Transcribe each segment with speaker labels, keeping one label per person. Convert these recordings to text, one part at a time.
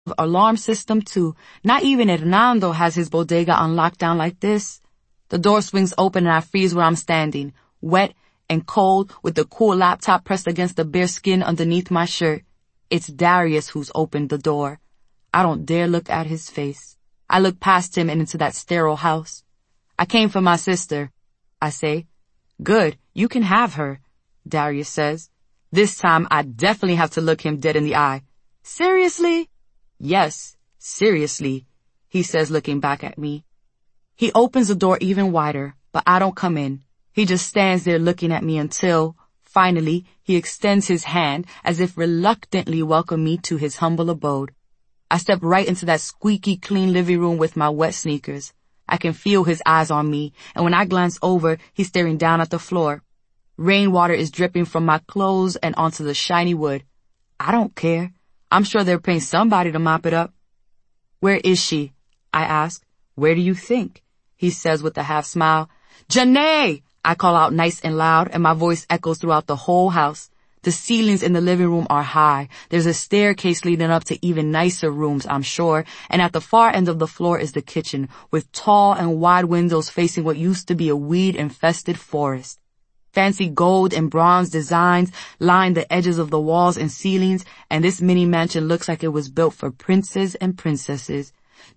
Speaker 1: alarm system too. Not even Hernando has his bodega on lockdown like this. The door swings open and I freeze where I'm standing, wet and cold with the cool laptop pressed against the bare skin underneath my shirt. It's Darius who's opened the door. I don't dare look at his face. I look past him and into that sterile house. I came for my sister, I say. Good, you can have her, Darius says. This time I definitely have to look him dead in the eye. Seriously? Yes, seriously, he says looking back at me. He opens the door even wider, but I don't come in. He just stands there looking at me until, finally, he extends his hand as if reluctantly welcome me to his humble abode. I step right into that squeaky clean living room with my wet sneakers. I can feel his eyes on me, and when I glance over, he's staring down at the floor. Rainwater is dripping from my clothes and onto the shiny wood. I don't care. I'm sure they're paying somebody to mop it up. Where is she? I ask. Where do you think? He says with a half smile. Janae! I call out nice and loud, and my voice echoes throughout the whole house. The ceilings in the living room are high. There's a staircase leading up to even nicer rooms, I'm sure, and at the far end of the floor is the kitchen, with tall and wide windows facing what used to be a weed-infested forest. Fancy gold and bronze designs line the edges of the walls and ceilings, and this mini mansion looks like it was built for princes and princesses.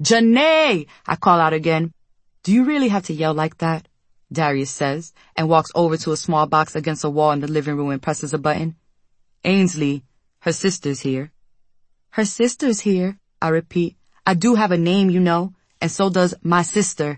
Speaker 1: Janae! I call out again. Do you really have to yell like that? Darius says, and walks over to a small box against a wall in the living room and presses a button. Ainsley, her sister's here. Her sister's here, I repeat. I do have a name, you know, and so does my sister.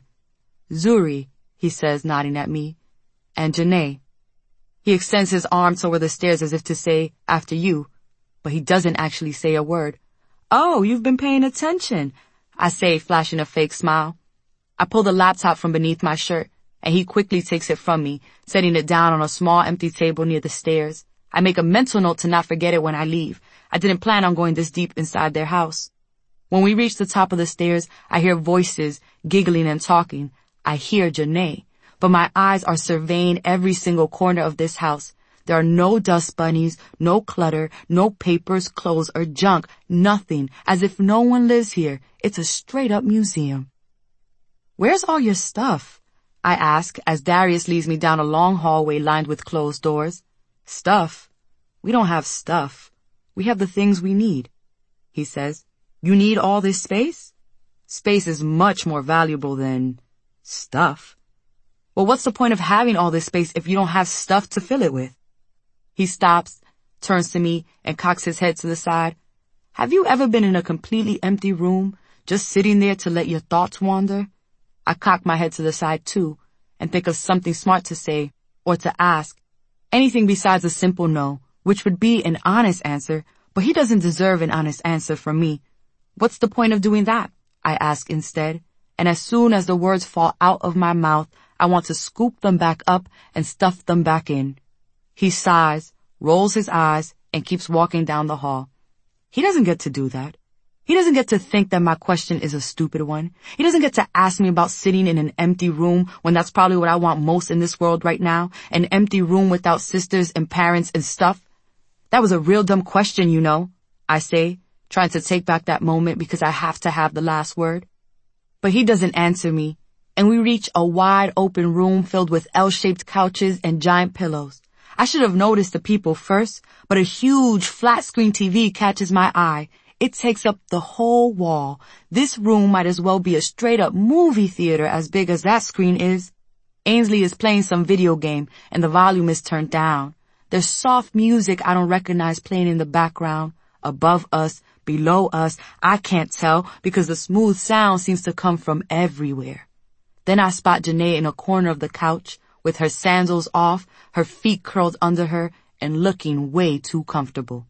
Speaker 1: Zuri, he says, nodding at me. And Janae. He extends his arm toward the stairs as if to say, after you, but he doesn't actually say a word. Oh, you've been paying attention, I say, flashing a fake smile. I pull the laptop from beneath my shirt, and he quickly takes it from me, setting it down on a small empty table near the stairs. I make a mental note to not forget it when I leave. I didn't plan on going this deep inside their house. When we reach the top of the stairs, I hear voices, giggling and talking. I hear Janae, but my eyes are surveying every single corner of this house. There are no dust bunnies, no clutter, no papers, clothes, or junk, nothing, as if no one lives here. It's a straight-up museum. Where's all your stuff? I ask as Darius leads me down a long hallway lined with closed doors. Stuff? We don't have stuff. We have the things we need, he says. You need all this space? Space is much more valuable than stuff. Well, what's the point of having all this space if you don't have stuff to fill it with? He stops, turns to me, and cocks his head to the side. Have you ever been in a completely empty room, just sitting there to let your thoughts wander? I cock my head to the side too, and think of something smart to say, or to ask. Anything besides a simple no, which would be an honest answer, but he doesn't deserve an honest answer from me. What's the point of doing that? I ask instead, and as soon as the words fall out of my mouth, I want to scoop them back up and stuff them back in. He sighs, rolls his eyes, and keeps walking down the hall. He doesn't get to do that. He doesn't get to think that my question is a stupid one. He doesn't get to ask me about sitting in an empty room when that's probably what I want most in this world right now, an empty room without sisters and parents and stuff. That was a real dumb question, you know, I say, trying to take back that moment because I have to have the last word. But he doesn't answer me, and we reach a wide open room filled with L-shaped couches and giant pillows. I should have noticed the people first, but a huge flat-screen TV catches my eye. It takes up the whole wall. This room might as well be a straight-up movie theater as big as that screen is. Ainsley is playing some video game, and the volume is turned down. There's soft music I don't recognize playing in the background. Above us, below us, I can't tell because the smooth sound seems to come from everywhere. Then I spot Janae in a corner of the couch, with her sandals off, her feet curled under her, and looking way too comfortable.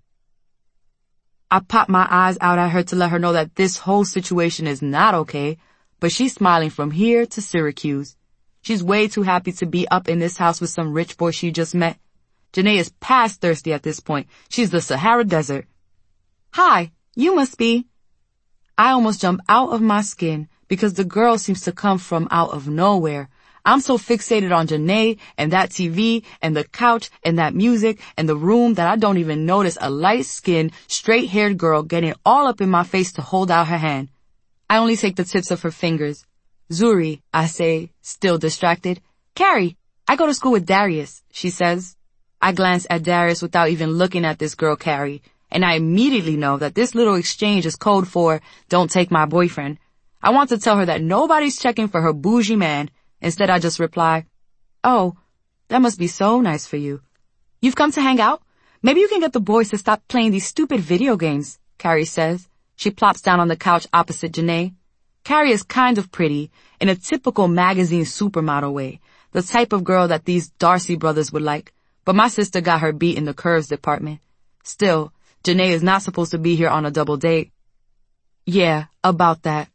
Speaker 1: I pop my eyes out at her to let her know that this whole situation is not okay, but she's smiling from here to Syracuse. She's way too happy to be up in this house with some rich boy she just met. Janae is past thirsty at this point. She's the Sahara Desert. Hi, you must be. I almost jump out of my skin because the girl seems to come from out of nowhere. I'm so fixated on Janae and that TV and the couch and that music and the room that I don't even notice a light-skinned, straight-haired girl getting all up in my face to hold out her hand. I only take the tips of her fingers. Zuri, I say, still distracted. Carrie, I go to school with Darius, she says. I glance at Darius without even looking at this girl, Carrie, and I immediately know that this little exchange is code for, don't take my boyfriend. I want to tell her that nobody's checking for her bougie man. Instead, I just reply, oh, that must be so nice for you. You've come to hang out? Maybe you can get the boys to stop playing these stupid video games, Carrie says. She plops down on the couch opposite Janae. Carrie is kind of pretty, in a typical magazine supermodel way, the type of girl that these Darcy brothers would like, but my sister got her beat in the curves department. Still, Janae is not supposed to be here on a double date. Yeah, about that.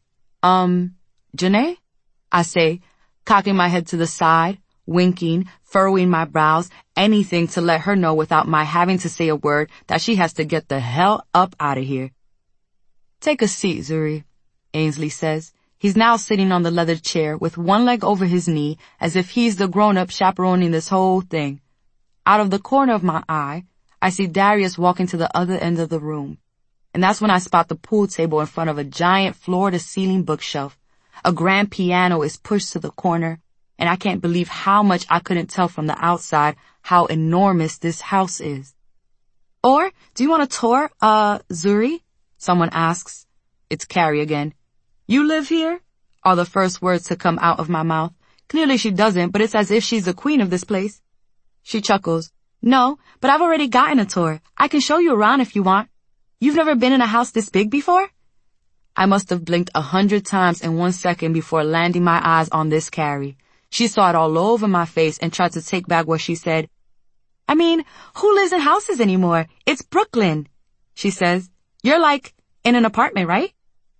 Speaker 1: Janae? I say, cocking my head to the side, winking, furrowing my brows, anything to let her know without my having to say a word that she has to get the hell up out of here. Take a seat, Zuri, Ainsley says. He's now sitting on the leather chair with one leg over his knee as if he's the grown-up chaperoning this whole thing. Out of the corner of my eye, I see Darius walking to the other end of the room. And that's when I spot the pool table in front of a giant floor-to-ceiling bookshelf. A grand piano is pushed to the corner, and I can't believe how much I couldn't tell from the outside how enormous this house is. Or, do you want a tour, Zuri? Someone asks. It's Carrie again. You live here? Are the first words to come out of my mouth. Clearly she doesn't, but it's as if she's the queen of this place. She chuckles. No, but I've already gotten a tour. I can show you around if you want. You've never been in a house this big before? I must have blinked 100 times in 1 second before landing my eyes on this Carrie. She saw it all over my face and tried to take back what she said. I mean, who lives in houses anymore? It's Brooklyn, she says. You're like, in an apartment, right?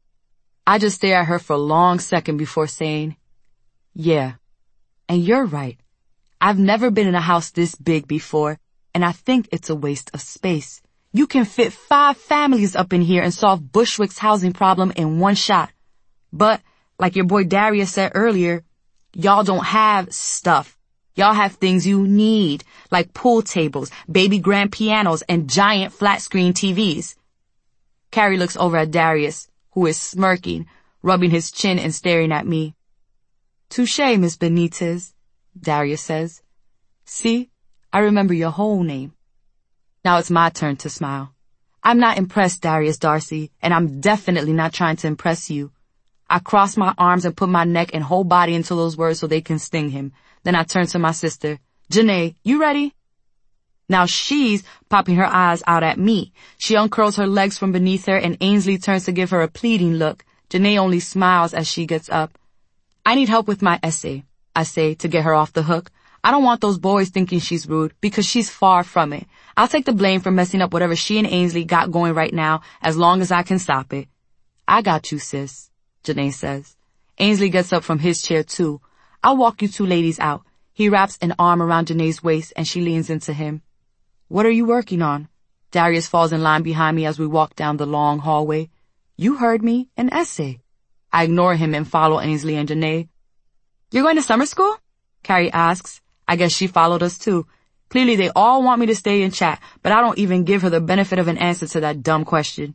Speaker 1: I just stare at her for a long second before saying, yeah, and you're right. I've never been in a house this big before, and I think it's a waste of space. You can fit 5 families up in here and solve Bushwick's housing problem in one shot. But, like your boy Darius said earlier, y'all don't have stuff. Y'all have things you need, like pool tables, baby grand pianos, and giant flat-screen TVs. Carrie looks over at Darius, who is smirking, rubbing his chin and staring at me. Touché, Miss Benitez, Darius says. See, I remember your whole name. Now it's my turn to smile. I'm not impressed, Darius Darcy, and I'm definitely not trying to impress you. I cross my arms and put my neck and whole body into those words so they can sting him. Then I turn to my sister. Janae, you ready? Now she's popping her eyes out at me. She uncurls her legs from beneath her and Ainsley turns to give her a pleading look. Janae only smiles as she gets up. I need help with my essay, I say to get her off the hook. I don't want those boys thinking she's rude because she's far from it. I'll take the blame for messing up whatever she and Ainsley got going right now as long as I can stop it. I got you, sis, Janae says. Ainsley gets up from his chair too. I'll walk you two ladies out. He wraps an arm around Janae's waist and she leans into him. What are you working on? Darius falls in line behind me as we walk down the long hallway. You heard me, an essay. I ignore him and follow Ainsley and Janae. You're going to summer school? Carrie asks. I guess she followed us too. Clearly they all want me to stay and chat, but I don't even give her the benefit of an answer to that dumb question.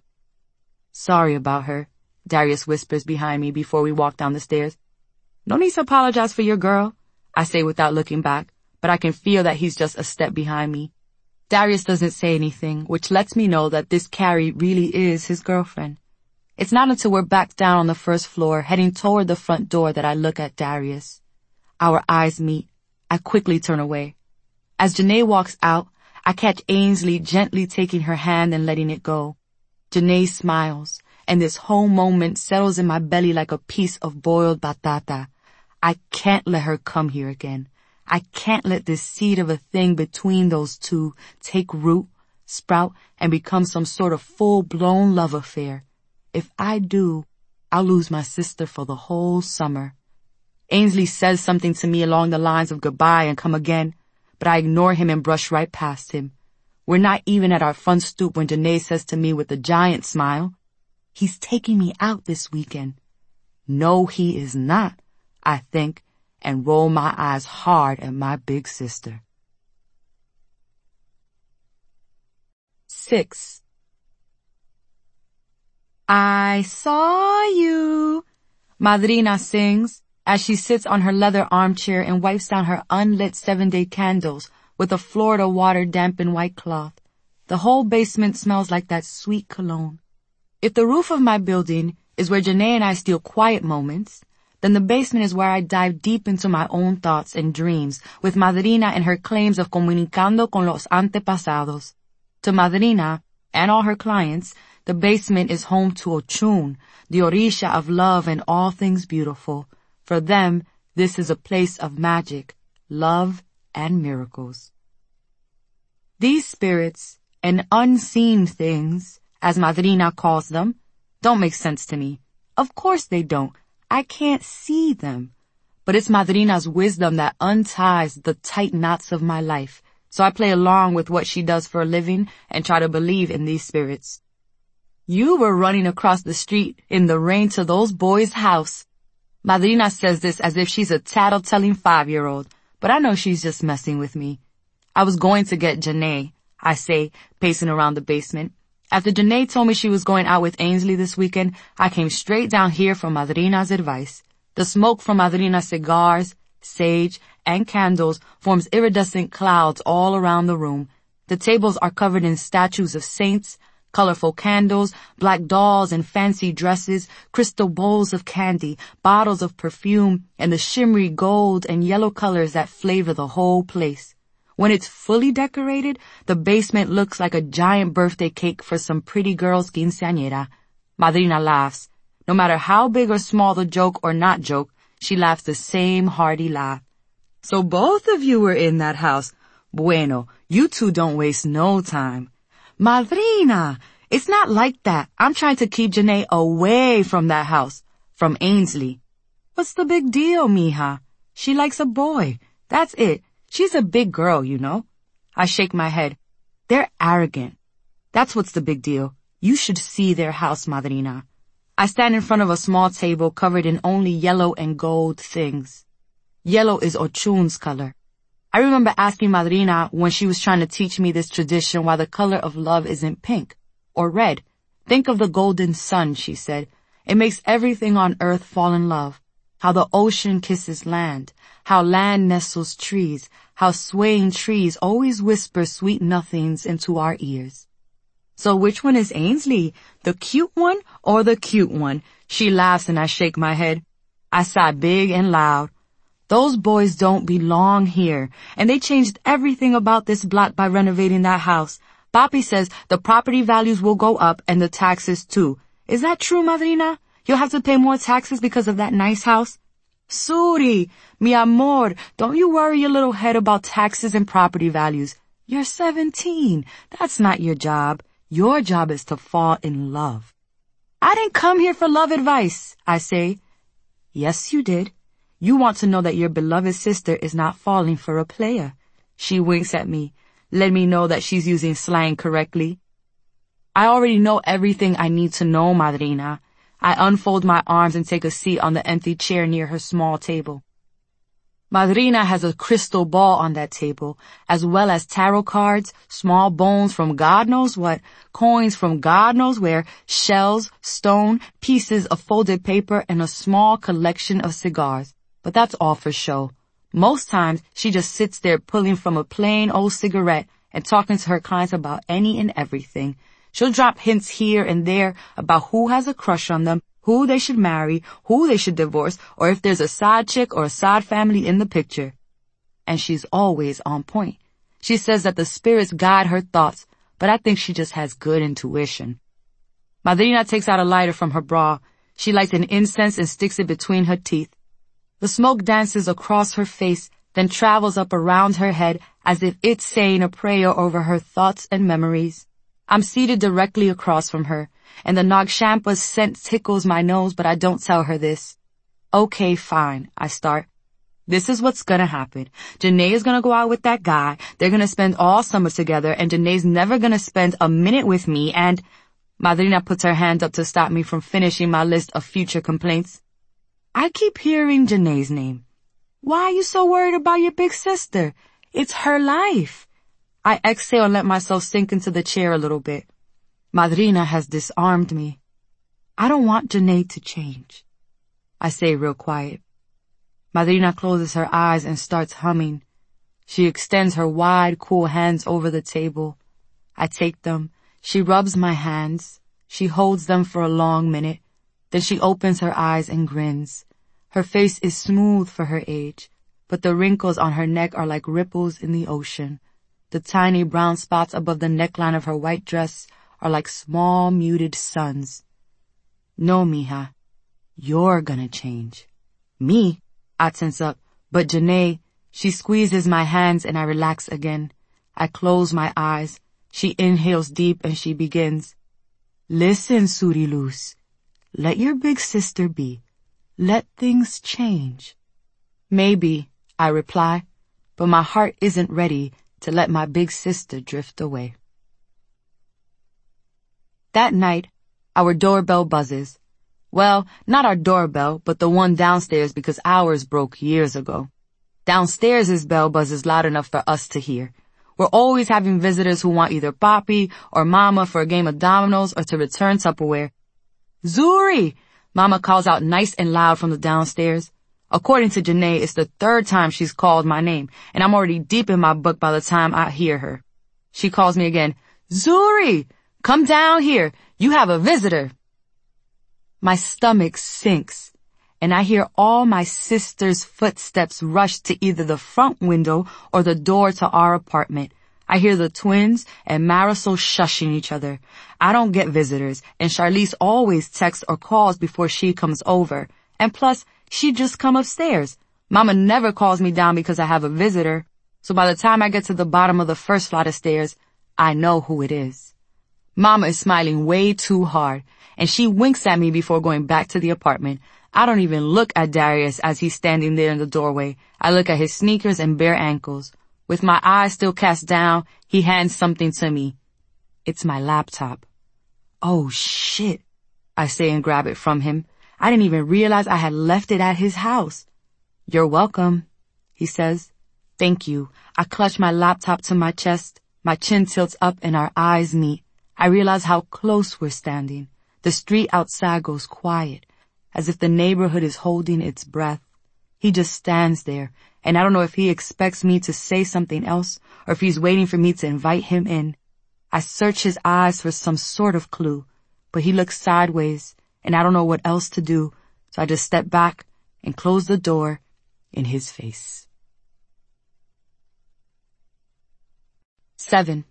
Speaker 1: Sorry about her, Darius whispers behind me before we walk down the stairs. No need to apologize for your girl, I say without looking back, but I can feel that he's just a step behind me. Darius doesn't say anything, which lets me know that this Carrie really is his girlfriend. It's not until we're back down on the first floor, heading toward the front door, that I look at Darius. Our eyes meet. I quickly turn away. As Janae walks out, I catch Ainsley gently taking her hand and letting it go. Janae smiles, and this whole moment settles in my belly like a piece of boiled batata. I can't let her come here again. I can't let this seed of a thing between those two take root, sprout, and become some sort of full-blown love affair. If I do, I'll lose my sister for the whole summer. Ainsley says something to me along the lines of goodbye and come again, but I ignore him and brush right past him. We're not even at our front stoop when Janae says to me with a giant smile, he's taking me out this weekend. No, he is not, I think, and roll my eyes hard at my big sister. 6. I saw you, Madrina sings as she sits on her leather armchair and wipes down her unlit 7-day candles with a Florida water-dampened white cloth. The whole basement smells like that sweet cologne. If the roof of my building is where Janae and I steal quiet moments, then the basement is where I dive deep into my own thoughts and dreams with Madrina and her claims of comunicando con los antepasados. To Madrina and all her clients, the basement is home to Ochun, the Orisha of love and all things beautiful. For them, this is a place of magic, love, and miracles. These spirits and unseen things, as Madrina calls them, don't make sense to me. Of course they don't. I can't see them. But it's Madrina's wisdom that unties the tight knots of my life. So I play along with what she does for a living and try to believe in these spirits. You were running across the street in the rain to those boys' house. Madrina says this as if she's a tattle-telling 5-year-old, but I know she's just messing with me. I was going to get Janae, I say, pacing around the basement. After Janae told me she was going out with Ainsley this weekend, I came straight down here for Madrina's advice. The smoke from Madrina's cigars, sage, and candles forms iridescent clouds all around the room. The tables are covered in statues of saints, colorful candles, black dolls and fancy dresses, crystal bowls of candy, bottles of perfume, and the shimmery gold and yellow colors that flavor the whole place. When it's fully decorated, the basement looks like a giant birthday cake for some pretty girl's quinceañera. Madrina laughs. No matter how big or small the joke or not joke, she laughs the same hearty laugh. So both of you were in that house. Bueno, you two don't waste no time. Madrina, it's not like that. I'm trying to keep Janae away from that house, from Ainsley. What's the big deal, mija? She likes a boy. That's it. She's a big girl, you know. I shake my head. They're arrogant. That's what's the big deal. You should see their house, Madrina. I stand in front of a small table covered in only yellow and gold things. Yellow is Ochun's color. I remember asking Madrina when she was trying to teach me this tradition why the color of love isn't pink or red. Think of the golden sun, she said. It makes everything on earth fall in love. How the ocean kisses land, how land nestles trees, how swaying trees always whisper sweet nothings into our ears. So which one is Ainsley, the cute one or the cute one? She laughs and I shake my head. I sigh big and loud. Those boys don't belong here, and they changed everything about this block by renovating that house. Papi says the property values will go up and the taxes too. Is that true, Madrina? You'll have to pay more taxes because of that nice house? Suri, mi amor, don't you worry your little head about taxes and property values. You're 17. That's not your job. Your job is to fall in love. I didn't come here for love advice, I say. Yes, you did. You want to know that your beloved sister is not falling for a player. She winks at me, let me know that she's using slang correctly. I already know everything I need to know, Madrina. I unfold my arms and take a seat on the empty chair near her small table. Madrina has a crystal ball on that table, as well as tarot cards, small bones from God knows what, coins from God knows where, shells, stone, pieces of folded paper, and a small collection of cigars. But that's all for show. Most times, she just sits there pulling from a plain old cigarette and talking to her clients about any and everything. She'll drop hints here and there about who has a crush on them, who they should marry, who they should divorce, or if there's a side chick or a side family in the picture. And she's always on point. She says that the spirits guide her thoughts, but I think she just has good intuition. Madrina takes out a lighter from her bra. She lights an incense and sticks it between her teeth. The smoke dances across her face, then travels up around her head as if it's saying a prayer over her thoughts and memories. I'm seated directly across from her, and the Nagshampa's scent tickles my nose, but I don't tell her this. Okay, fine, I start. This is what's gonna happen. Janae is gonna go out with that guy, they're gonna spend all summer together, and Janae's never gonna spend a minute with me, and... Madrina puts her hand up to stop me from finishing my list of future complaints. I keep hearing Janae's name. Why are you so worried about your big sister? It's her life. I exhale and let myself sink into the chair a little bit. Madrina has disarmed me. I don't want Janae to change, I say real quiet. Madrina closes her eyes and starts humming. She extends her wide, cool hands over the table. I take them. She rubs my hands. She holds them for a long minute. Then she opens her eyes and grins. Her face is smooth for her age, but the wrinkles on her neck are like ripples in the ocean. The tiny brown spots above the neckline of her white dress are like small muted suns. No, mija, you're gonna change. Me? I tense up, but Janae, she squeezes my hands and I relax again. I close my eyes. She inhales deep and she begins. Listen, Suri Luz. Let your big sister be. Let things change. Maybe, I reply, but my heart isn't ready to let my big sister drift away. That night, our doorbell buzzes. Well, not our doorbell, but the one downstairs because ours broke years ago. Downstairs' bell buzzes loud enough for us to hear. We're always having visitors who want either Papi or Mama for a game of dominoes or to return Tupperware. Zuri! Mama calls out nice and loud from the downstairs. According to Janae, it's the third time she's called my name, and I'm already deep in my book by the time I hear her. She calls me again. Zuri! Come down here. You have a visitor. My stomach sinks, and I hear all my sister's footsteps rush to either the front window or the door to our apartment. I hear the twins and Marisol shushing each other. I don't get visitors, and Charlize always texts or calls before she comes over. And plus, she just come upstairs. Mama never calls me down because I have a visitor. So by the time I get to the bottom of the first flight of stairs, I know who it is. Mama is smiling way too hard, and she winks at me before going back to the apartment. I don't even look at Darius as he's standing there in the doorway. I look at his sneakers and bare ankles. With my eyes still cast down, he hands something to me. It's my laptop. Oh, shit, I say and grab it from him. I didn't even realize I had left it at his house. You're welcome, he says. Thank you. I clutch my laptop to my chest. My chin tilts up and our eyes meet. I realize how close we're standing. The street outside goes quiet, as if the neighborhood is holding its breath. He just stands there, and I don't know if he expects me to say something else or if he's waiting for me to invite him in. I search his eyes for some sort of clue, but he looks sideways, and I don't know what else to do, so I just step back and close the door in his face. 7.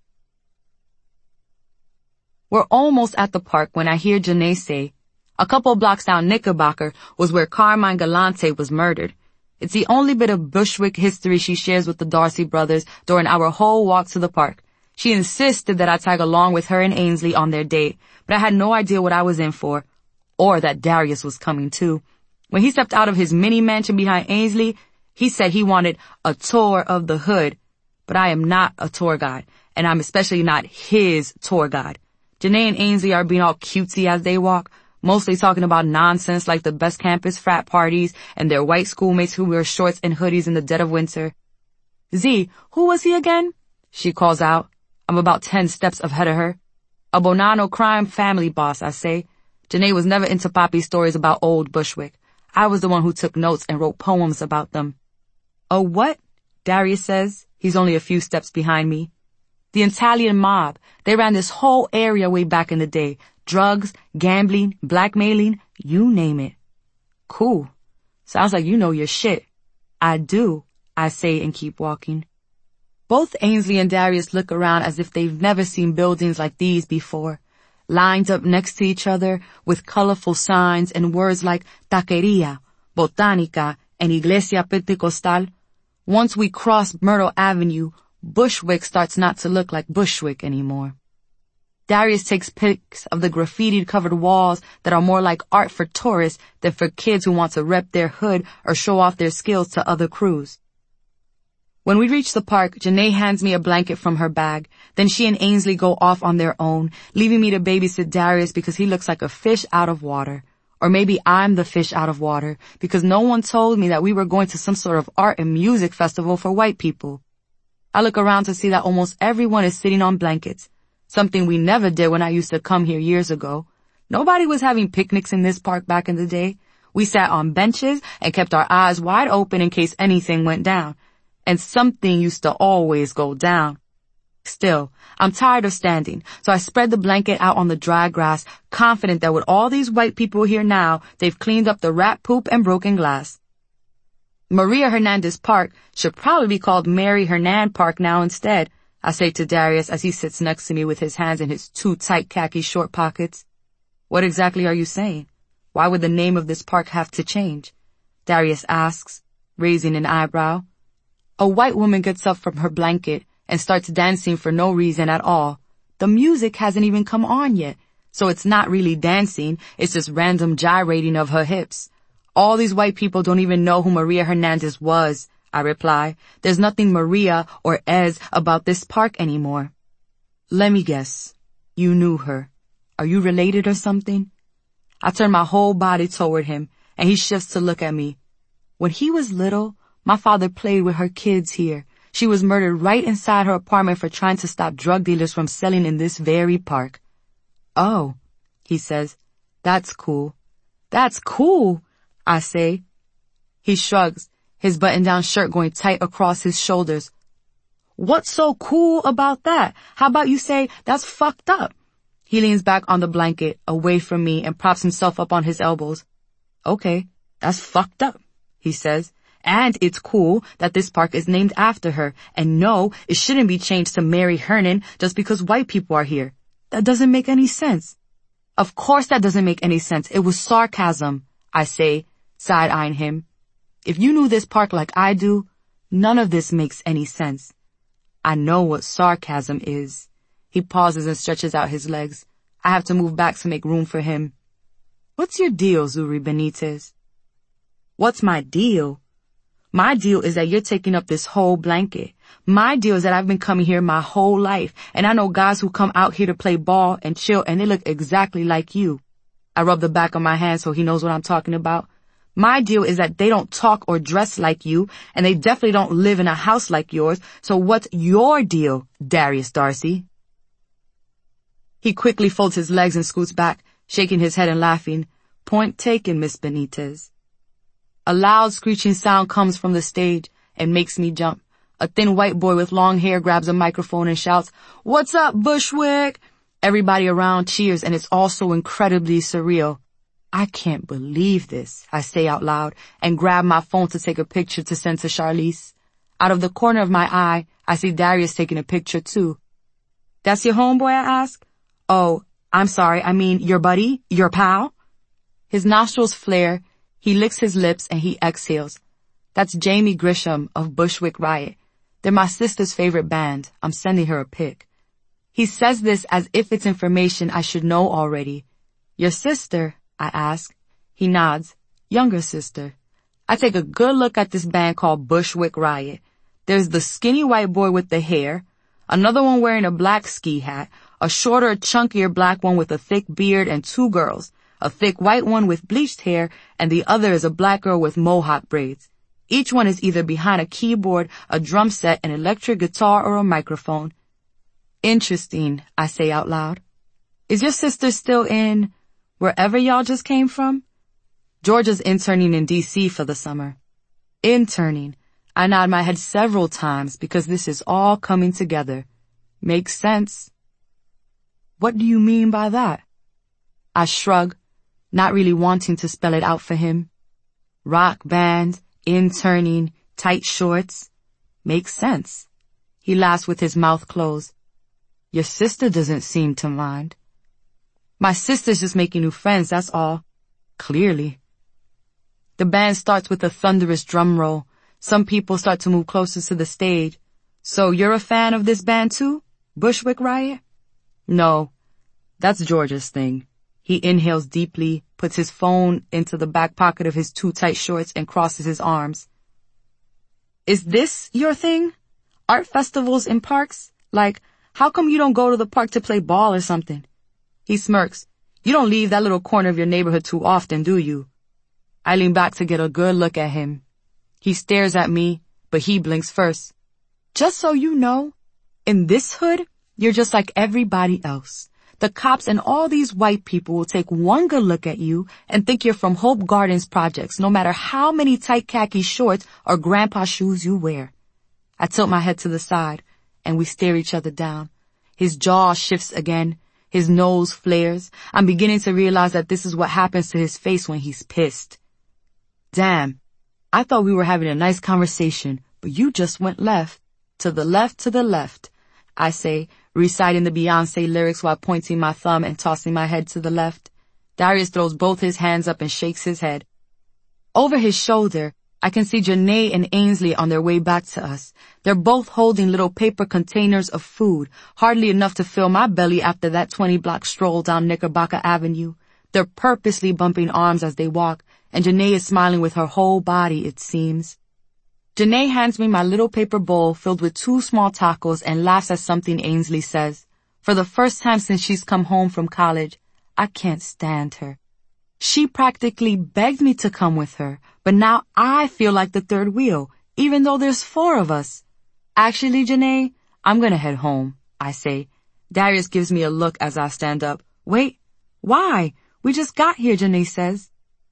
Speaker 1: We're almost at the park when I hear Janae say, a couple blocks down Knickerbocker was where Carmine Galante was murdered. It's the only bit of Bushwick history she shares with the Darcy brothers during our whole walk to the park. She insisted that I tag along with her and Ainsley on their date, but I had no idea what I was in for, or that Darius was coming too. When he stepped out of his mini mansion behind Ainsley, he said he wanted a tour of the hood, but I am not a tour guide, and I'm especially not his tour guide. Janae and Ainsley are being all cutesy as they walk, mostly talking about nonsense like the best campus frat parties and their white schoolmates who wear shorts and hoodies in the dead of winter. Z, who was he again? She calls out. I'm about 10 steps ahead of her. A Bonanno crime family boss, I say. Janae was never into Papi's stories about old Bushwick. I was the one who took notes and wrote poems about them. A what? Darius says. He's only a few steps behind me. The Italian mob. They ran this whole area way back in the day. Drugs, gambling, blackmailing, you name it. Cool. Sounds like you know your shit. I do, I say and keep walking. Both Ainsley and Darius look around as if they've never seen buildings like these before, lined up next to each other with colorful signs and words like Taqueria, Botanica, and Iglesia Pentecostal. Once we cross Myrtle Avenue, Bushwick starts not to look like Bushwick anymore. Darius takes pics of the graffitied covered walls that are more like art for tourists than for kids who want to rep their hood or show off their skills to other crews. When we reach the park, Janae hands me a blanket from her bag. Then she and Ainsley go off on their own, leaving me to babysit Darius because he looks like a fish out of water. Or maybe I'm the fish out of water, because no one told me that we were going to some sort of art and music festival for white people. I look around to see that almost everyone is sitting on blankets, something we never did when I used to come here years ago. Nobody was having picnics in this park back in the day. We sat on benches and kept our eyes wide open in case anything went down. And something used to always go down. Still, I'm tired of standing, so I spread the blanket out on the dry grass, confident that with all these white people here now, they've cleaned up the rat poop and broken glass. Maria Hernandez Park should probably be called Mary Hernan Park now instead, I say to Darius as he sits next to me with his hands in his too tight khaki short pockets. What exactly are you saying? Why would the name of this park have to change? Darius asks, raising an eyebrow. A white woman gets up from her blanket and starts dancing for no reason at all. The music hasn't even come on yet, so it's not really dancing, it's just random gyrating of her hips. All these white people don't even know who Maria Hernandez was, I reply. There's nothing Maria or Ez about this park anymore. Let me guess. You knew her. Are you related or something? I turn my whole body toward him, and he shifts to look at me. When he was little, my father played with her kids here. She was murdered right inside her apartment for trying to stop drug dealers from selling in this very park. Oh, he says, that's cool. That's cool, I say. He shrugs, his button-down shirt going tight across his shoulders. What's so cool about that? How about you say, that's fucked up? He leans back on the blanket, away from me, and props himself up on his elbows. Okay, that's fucked up, he says. And it's cool that this park is named after her. And no, it shouldn't be changed to Mary Hernan just because white people are here. That doesn't make any sense. Of course that doesn't make any sense. It was sarcasm, I say, side-eyeing him. If you knew this park like I do, none of this makes any sense. I know what sarcasm is. He pauses and stretches out his legs. I have to move back to make room for him. What's your deal, Zuri Benitez? What's my deal? My deal is that you're taking up this whole blanket. My deal is that I've been coming here my whole life, and I know guys who come out here to play ball and chill, and they look exactly like you. I rub the back of my hand so he knows what I'm talking about. My deal is that they don't talk or dress like you, and they definitely don't live in a house like yours, so what's your deal, Darius Darcy? He quickly folds his legs and scoots back, shaking his head and laughing. Point taken, Miss Benitez. A loud screeching sound comes from the stage and makes me jump. A thin white boy with long hair grabs a microphone and shouts, "What's up, Bushwick?" Everybody around cheers, and it's all so incredibly surreal. I can't believe this, I say out loud, and grab my phone to take a picture to send to Charlize. Out of the corner of my eye, I see Darius taking a picture too. That's your homeboy, I ask? Oh, I'm sorry, I mean your buddy? Your pal? His nostrils flare. He licks his lips and he exhales. That's Jamie Grisham of Bushwick Riot. They're my sister's favorite band. I'm sending her a pic. He says this as if it's information I should know already. Your sister? I ask. He nods. Younger sister. I take a good look at this band called Bushwick Riot. There's the skinny white boy with the hair, another one wearing a black ski hat, a shorter, chunkier black one with a thick beard, and two girls. A thick white one with bleached hair, and the other is a black girl with mohawk braids. Each one is either behind a keyboard, a drum set, an electric guitar, or a microphone. Interesting, I say out loud. Is your sister still in wherever y'all just came from? Georgia's interning in D.C. for the summer. Interning. I nod my head several times because this is all coming together. Makes sense. What do you mean by that? I shrug, not really wanting to spell it out for him. Rock band, interning, tight shorts. Makes sense. He laughs with his mouth closed. Your sister doesn't seem to mind. My sister's just making new friends, that's all. Clearly. The band starts with a thunderous drum roll. Some people start to move closer to the stage. So you're a fan of this band too? Bushwick Riot? No, that's Georgia's thing. He inhales deeply, puts his phone into the back pocket of his too tight shorts, and crosses his arms. Is this your thing? Art festivals in parks? Like, how come you don't go to the park to play ball or something? He smirks. You don't leave that little corner of your neighborhood too often, do you? I lean back to get a good look at him. He stares at me, but he blinks first. Just so you know, in this hood, you're just like everybody else. The cops and all these white people will take one good look at you and think you're from Hope Gardens projects, no matter how many tight khaki shorts or grandpa shoes you wear. I tilt my head to the side, and we stare each other down. His jaw shifts again. His nose flares. I'm beginning to realize that this is what happens to his face when he's pissed. Damn, I thought we were having a nice conversation, but you just went left. To the left, to the left, I say, reciting the Beyonce lyrics while pointing my thumb and tossing my head to the left. Darius throws both his hands up and shakes his head. Over his shoulder, I can see Janae and Ainsley on their way back to us. They're both holding little paper containers of food, hardly enough to fill my belly after that 20-block stroll down Knickerbocker Avenue. They're purposely bumping arms as they walk, and Janae is smiling with her whole body, it seems. Janae hands me my little paper bowl filled with 2 small tacos and laughs at something Ainsley says. For the first time since she's come home from college, I can't stand her. She practically begged me to come with her, but now I feel like the third wheel, even though there's 4 of us. Actually, Janae, I'm gonna head home, I say. Darius gives me a look as I stand up. Wait, why? We just got here, Janae says.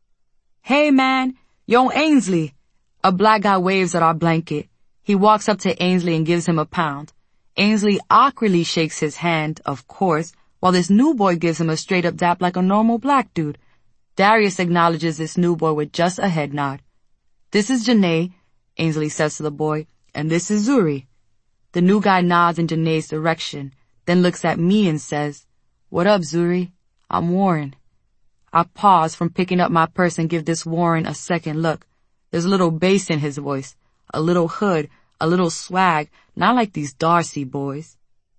Speaker 1: Hey man, yo Ainsley. A black guy waves at our blanket. He walks up to Ainsley and gives him a pound. Ainsley awkwardly shakes his hand, of course, while this new boy gives him a straight-up dap like a normal black dude. Darius acknowledges this new boy with just a head nod. This is Janae, Ainsley says to the boy, and this is Zuri. The new guy nods in Janae's direction, then looks at me and says, What up, Zuri? I'm Warren. I pause from picking up my purse and give this Warren a second look. There's a little bass in his voice, a little hood, a little swag, not like these Darcy boys.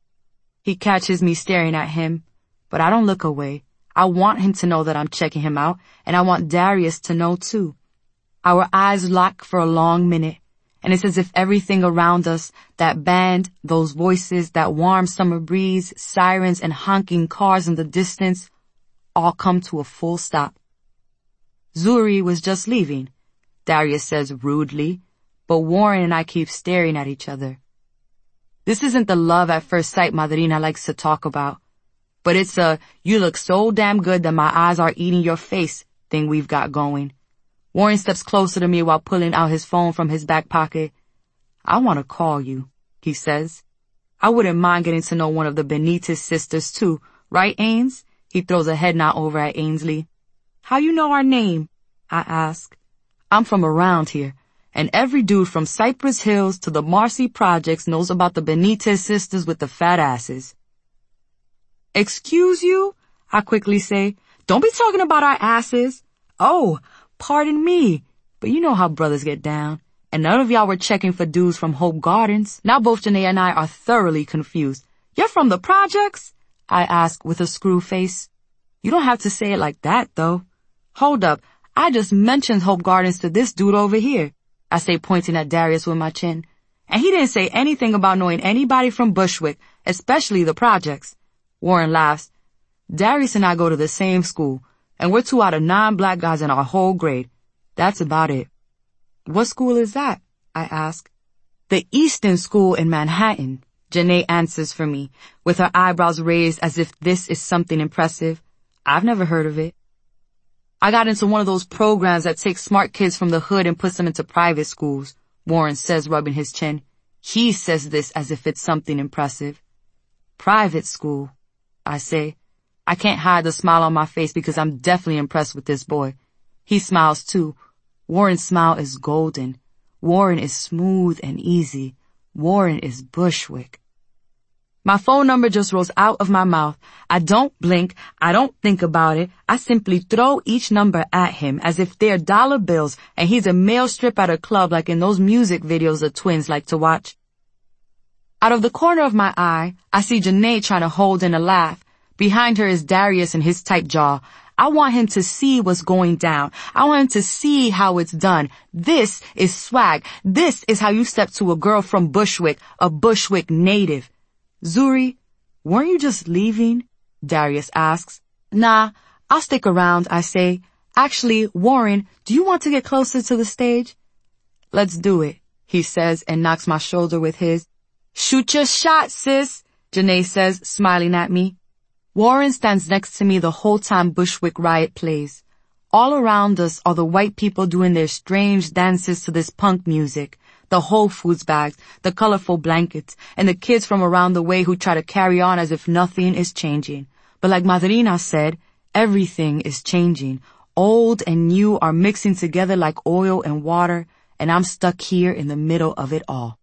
Speaker 1: He catches me staring at him, but I don't look away. I want him to know that I'm checking him out, and I want Darius to know too. Our eyes lock for a long minute, and it's as if everything around us, that band, those voices, that warm summer breeze, sirens and honking cars in the distance, all come to a full stop. Zuri was just leaving, Darius says rudely, but Warren and I keep staring at each other. This isn't the love at first sight Madrina likes to talk about, but it's a you look so damn good that my eyes are eating your face thing we've got going. Warren steps closer to me while pulling out his phone from his back pocket. I want to call you, he says. I wouldn't mind getting to know one of the Benitez sisters too, right, Ains? He throws a head nod over at Ainsley. How you know our name? I ask. I'm from around here, and every dude from Cypress Hills to the Marcy Projects knows about the Benitez sisters with the fat asses. Excuse you? I quickly say. Don't be talking about our asses. Oh, pardon me, but you know how brothers get down. And none of y'all were checking for dudes from Hope Gardens. Now both Janae and I are thoroughly confused. You're from the projects? I ask with a screw face. You don't have to say it like that, though. Hold up. I just mentioned Hope Gardens to this dude over here, I say, pointing at Darius with my chin. And he didn't say anything about knowing anybody from Bushwick, especially the projects. Warren laughs. Darius and I go to the same school, and we're 2 out of 9 black guys in our whole grade. That's about it. What school is that? I ask. The Easton School in Manhattan, Janae answers for me, with her eyebrows raised as if this is something impressive. I've never heard of it. I got into one of those programs that takes smart kids from the hood and puts them into private schools, Warren says, rubbing his chin. He says this as if it's something impressive. Private school, I say. I can't hide the smile on my face because I'm definitely impressed with this boy. He smiles too. Warren's smile is golden. Warren is smooth and easy. Warren is Bushwick. My phone number just rolls out of my mouth. I don't blink. I don't think about it. I simply throw each number at him as if they're dollar bills and he's a male strip at a club like in those music videos the twins like to watch. Out of the corner of my eye, I see Janae trying to hold in a laugh. Behind her is Darius and his tight jaw. I want him to see what's going down. I want him to see how it's done. This is swag. This is how you step to a girl from Bushwick, a Bushwick native. Zuri, weren't you just leaving? Darius asks. Nah, I'll stick around, I say. Actually, Warren, do you want to get closer to the stage? Let's do it, he says and knocks my shoulder with his. Shoot your shot, sis, Janae says, smiling at me. Warren stands next to me the whole time Bushwick Riot plays. All around us are the white people doing their strange dances to this punk music, the Whole Foods bags, the colorful blankets, and the kids from around the way who try to carry on as if nothing is changing. But like Madrina said, everything is changing. Old and new are mixing together like oil and water, and I'm stuck here in the middle of it all.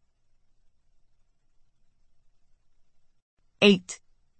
Speaker 1: 8.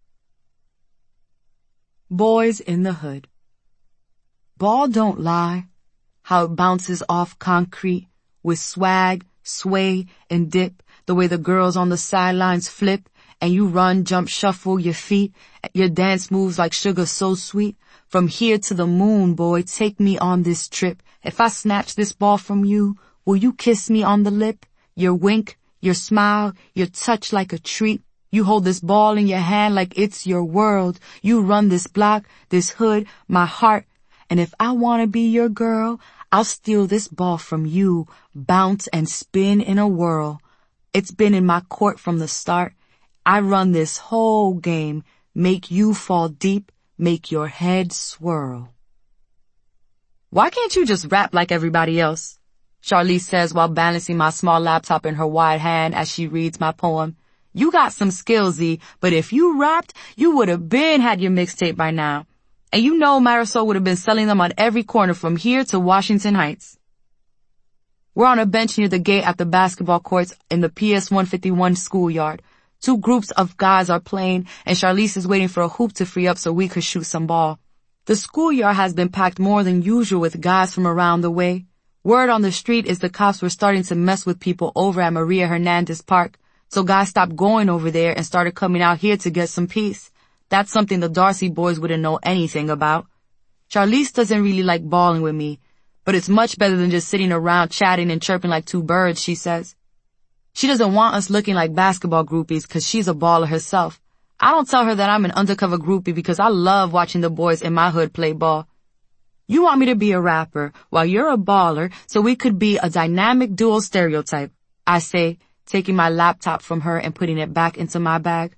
Speaker 1: Boys in the Hood. Ball don't lie, how it bounces off concrete with swag, sway, and dip, the way the girls on the sidelines flip, and you run, jump, shuffle your feet, your dance moves like sugar so sweet. From here to the moon, boy, take me on this trip. If I snatch this ball from you, will you kiss me on the lip? Your wink, your smile, your touch like a treat. You hold this ball in your hand like it's your world. You run this block, this hood, my heart. And if I want to be your girl, I'll steal this ball from you, bounce and spin in a whirl. It's been in my court from the start. I run this whole game, make you fall deep, make your head swirl. Why can't you just rap like everybody else? Charlize says while balancing my small laptop in her wide hand as she reads my poem. You got some skills, Z, but if you rapped, you would have been had your mixtape by now. And you know Marisol would have been selling them on every corner from here to Washington Heights. We're on a bench near the gate at the basketball courts in the PS 151 schoolyard. 2 groups of guys are playing, and Charlize is waiting for a hoop to free up so we could shoot some ball. The schoolyard has been packed more than usual with guys from around the way. Word on the street is the cops were starting to mess with people over at Maria Hernandez Park, so guys stopped going over there and started coming out here to get some peace. That's something the Darcy boys wouldn't know anything about. Charlize doesn't really like balling with me, but it's much better than just sitting around chatting and chirping like 2 birds, she says. She doesn't want us looking like basketball groupies because she's a baller herself. I don't tell her that I'm an undercover groupie because I love watching the boys in my hood play ball. You want me to be a rapper while you're a baller so we could be a dynamic duo stereotype, I say, taking my laptop from her and putting it back into my bag.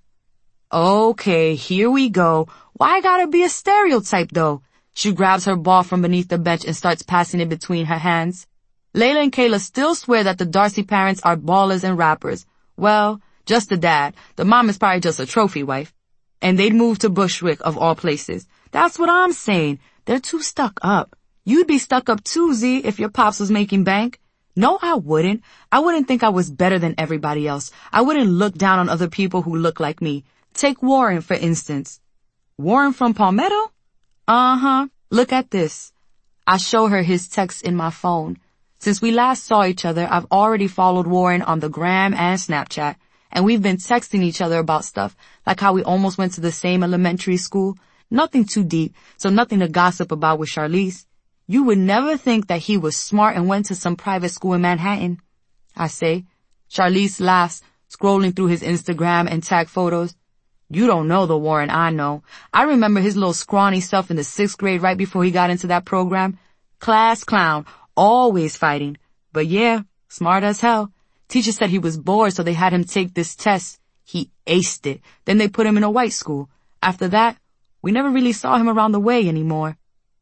Speaker 1: Okay, here we go. Why gotta be a stereotype though? She grabs her ball from beneath the bench and starts passing it between her hands. Layla and Kayla still swear that the Darcy parents are ballers and rappers. Well, just the dad. The mom is probably just a trophy wife. And they'd move to Bushwick of all places. That's what I'm saying. They're too stuck up. You'd be stuck up too, Z, if your pops was making bank. No, I wouldn't. I wouldn't think I was better than everybody else. I wouldn't look down on other people who look like me. Take Warren, for instance. Warren from Palmetto? Uh-huh. Look at this. I show her his text in my phone. Since we last saw each other, I've already followed Warren on the Gram and Snapchat, and we've been texting each other about stuff, like how we almost went to the same elementary school. Nothing too deep, so nothing to gossip about with Charlize. You would never think that he was smart and went to some private school in Manhattan, I say. Charlize laughs, scrolling through his Instagram and tag photos. You don't know the Warren I know. I remember his little scrawny self in the 6th grade right before he got into that program. Class clown, always fighting. But yeah, smart as hell. Teacher said he was bored, so they had him take this test. He aced it. Then they put him in a white school. After that, we never really saw him around the way anymore.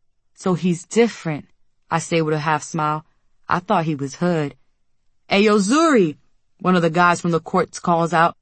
Speaker 1: So he's different, I say with a half smile. I thought he was hood. Ayo, Zuri, one of the guys from the courts calls out.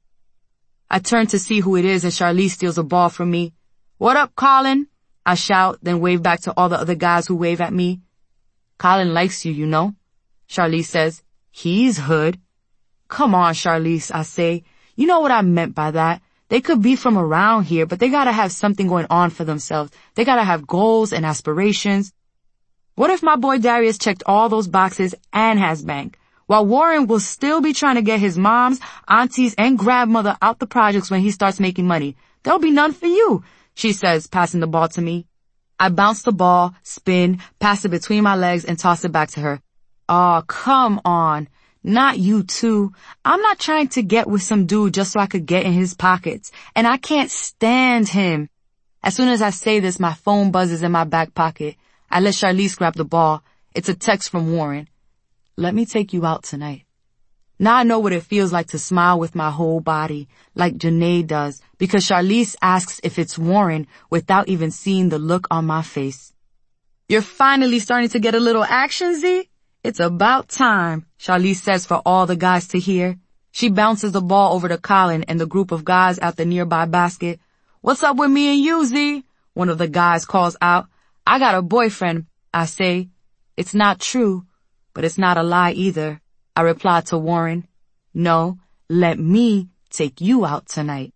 Speaker 1: I turn to see who it is and Charlize steals a ball from me. What up, Colin? I shout, then wave back to all the other guys who wave at me. Colin likes you, you know. Charlize says, he's hood. Come on, Charlize, I say. You know what I meant by that. They could be from around here, but they gotta have something going on for themselves. They gotta have goals and aspirations. What if my boy Darius checked all those boxes and has bank, while Warren will still be trying to get his moms, aunties, and grandmother out the projects when he starts making money? There'll be none for you, she says, passing the ball to me. I bounce the ball, spin, pass it between my legs, and toss it back to her. Aw, come on. Not you too. I'm not trying to get with some dude just so I could get in his pockets. And I can't stand him. As soon as I say this, my phone buzzes in my back pocket. I let Charlize grab the ball. It's a text from Warren. Let me take you out tonight. Now I know what it feels like to smile with my whole body, like Janae does, because Charlize asks if it's Warren without even seeing the look on my face. You're finally starting to get a little action, Z? It's about time, Charlize says for all the guys to hear. She bounces the ball over to Colin and the group of guys at the nearby basket. What's up with me and you, Z? One of the guys calls out. I got a boyfriend, I say. It's not true, but it's not a lie either, I reply to Warren. No, let me take you out tonight.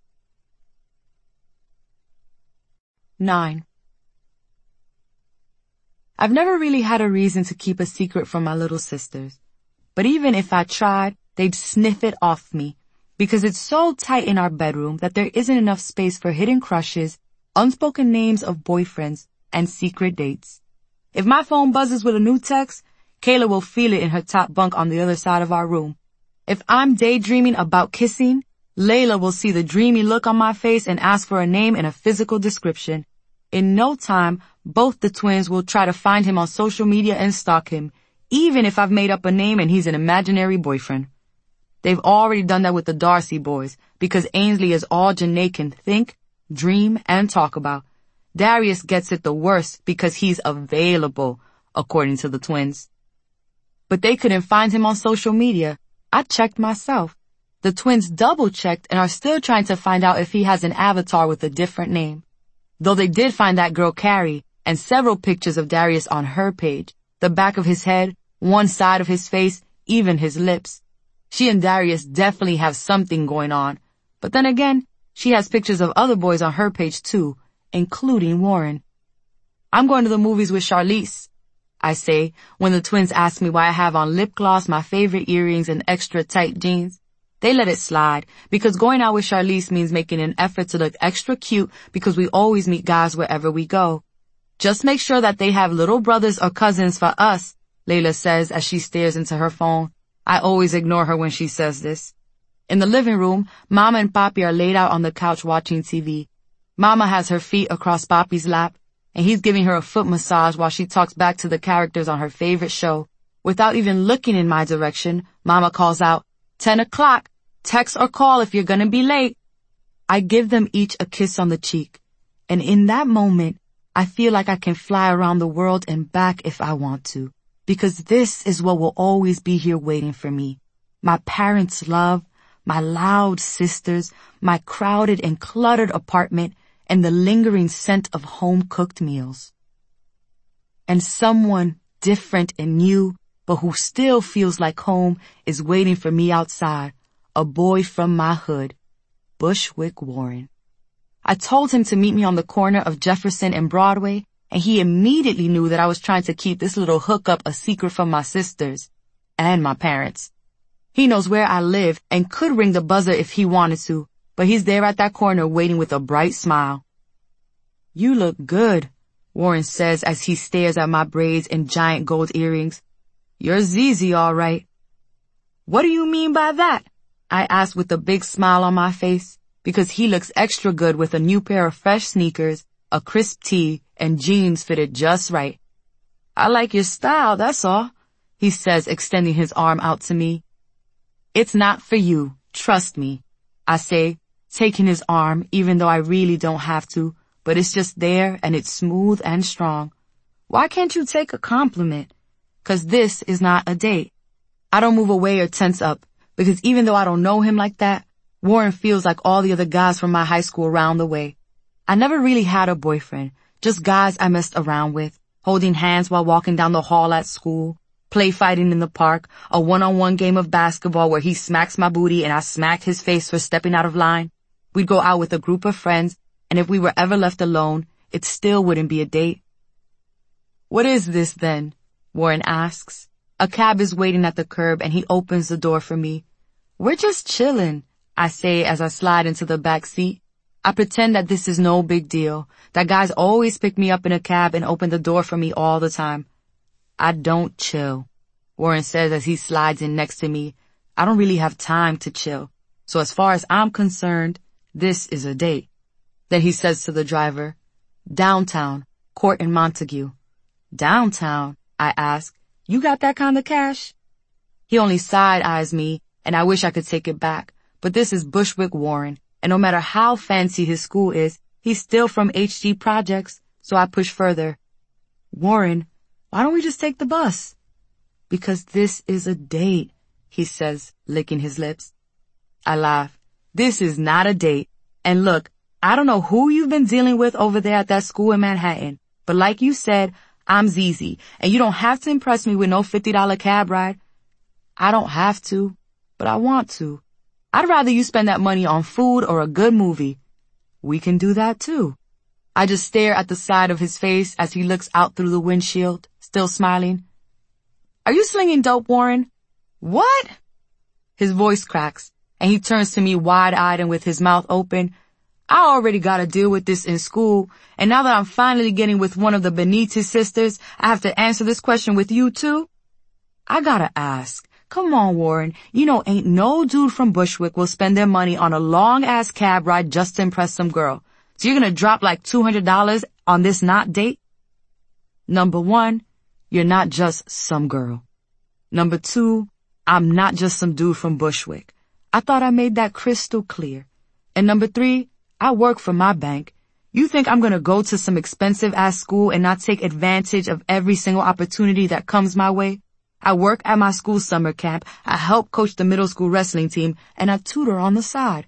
Speaker 1: 9. I've never really had a reason to keep a secret from my little sisters. But even if I tried, they'd sniff it off me, because it's so tight in our bedroom that there isn't enough space for hidden crushes, unspoken names of boyfriends, and secret dates. If my phone buzzes with a new text, Kayla will feel it in her top bunk on the other side of our room. If I'm daydreaming about kissing, Layla will see the dreamy look on my face and ask for a name and a physical description. In no time, both the twins will try to find him on social media and stalk him, even if I've made up a name and he's an imaginary boyfriend. They've already done that with the Darcy boys, because Ainsley is all Janae can think, dream, and talk about. Darius gets it the worst because he's available, according to the twins. But they couldn't find him on social media. I checked myself. The twins double-checked and are still trying to find out if he has an avatar with a different name. Though they did find that girl Carrie and several pictures of Darius on her page, the back of his head, one side of his face, even his lips. She and Darius definitely have something going on. But then again, she has pictures of other boys on her page too, including Warren. I'm going to the movies with Charlize, I say, when the twins ask me why I have on lip gloss, my favorite earrings, and extra tight jeans. They let it slide, because going out with Charlize means making an effort to look extra cute because we always meet guys wherever we go. Just make sure that they have little brothers or cousins for us, Layla says as she stares into her phone. I always ignore her when she says this. In the living room, Mama and Papi are laid out on the couch watching TV. Mama has her feet across Papi's lap, and he's giving her a foot massage while she talks back to the characters on her favorite show. Without even looking in my direction, Mama calls out, 10 o'clock. Text or call if you're gonna be late. I give them each a kiss on the cheek, and in that moment, I feel like I can fly around the world and back if I want to, because this is what will always be here waiting for me. My parents' love, my loud sisters, my crowded and cluttered apartment, and the lingering scent of home-cooked meals. And someone different and new, but who still feels like home, is waiting for me outside. A boy from my hood, Bushwick Warren. I told him to meet me on the corner of Jefferson and Broadway, and he immediately knew that I was trying to keep this little hookup a secret from my sisters and my parents. He knows where I live and could ring the buzzer if he wanted to, but he's there at that corner waiting with a bright smile. You look good, Warren says as he stares at my braids and giant gold earrings. You're ZZ all right. What do you mean by that? I ask with a big smile on my face, because he looks extra good with a new pair of fresh sneakers, a crisp tee, and jeans fitted just right. I like your style, that's all, he says, extending his arm out to me. It's not for you, trust me, I say, taking his arm even though I really don't have to, but it's just there and it's smooth and strong. Why can't you take a compliment? 'Cause this is not a date. I don't move away or tense up. Because even though I don't know him like that, Warren feels like all the other guys from my high school around the way. I never really had a boyfriend, just guys I messed around with, holding hands while walking down the hall at school, play fighting in the park, a one-on-one game of basketball where he smacks my booty and I smack his face for stepping out of line. We'd go out with a group of friends, and if we were ever left alone, it still wouldn't be a date. What is this then? Warren asks. A cab is waiting at the curb and he opens the door for me. We're just chillin', I say as I slide into the back seat. I pretend that this is no big deal, that guys always pick me up in a cab and open the door for me all the time. I don't chill, Warren says as he slides in next to me. I don't really have time to chill. So as far as I'm concerned, this is a date. Then he says to the driver, "Downtown, Court and Montague." "Downtown?" I ask. "You got that kind of cash?" He only side-eyes me, and I wish I could take it back. But this is Bushwick Warren, and no matter how fancy his school is, he's still from HG Projects, so I push further. "Warren, why don't we just take the bus?" "Because this is a date," he says, licking his lips. I laugh. "This is not a date. And look, I don't know who you've been dealing with over there at that school in Manhattan, but like you said, I'm ZZ, and you don't have to impress me with no $50 cab ride." "I don't have to, but I want to. I'd rather you spend that money on food or a good movie." "We can do that too." I just stare at the side of his face as he looks out through the windshield, still smiling. "Are you slinging dope, Warren?" "What?" His voice cracks, and he turns to me wide-eyed and with his mouth open. "I already gotta deal with this in school, and now that I'm finally getting with one of the Benitez sisters, I have to answer this question with you too?" I gotta ask. Come on, Warren. You know ain't no dude from Bushwick will spend their money on a long-ass cab ride just to impress some girl. So you're gonna drop like $200 on this not date? Number one, you're not just some girl. Number two, I'm not just some dude from Bushwick. I thought I made that crystal clear. And number three, I work for my bank. You think I'm gonna go to some expensive-ass school and not take advantage of every single opportunity that comes my way? I work at my school summer camp, I help coach the middle school wrestling team, and I tutor on the side.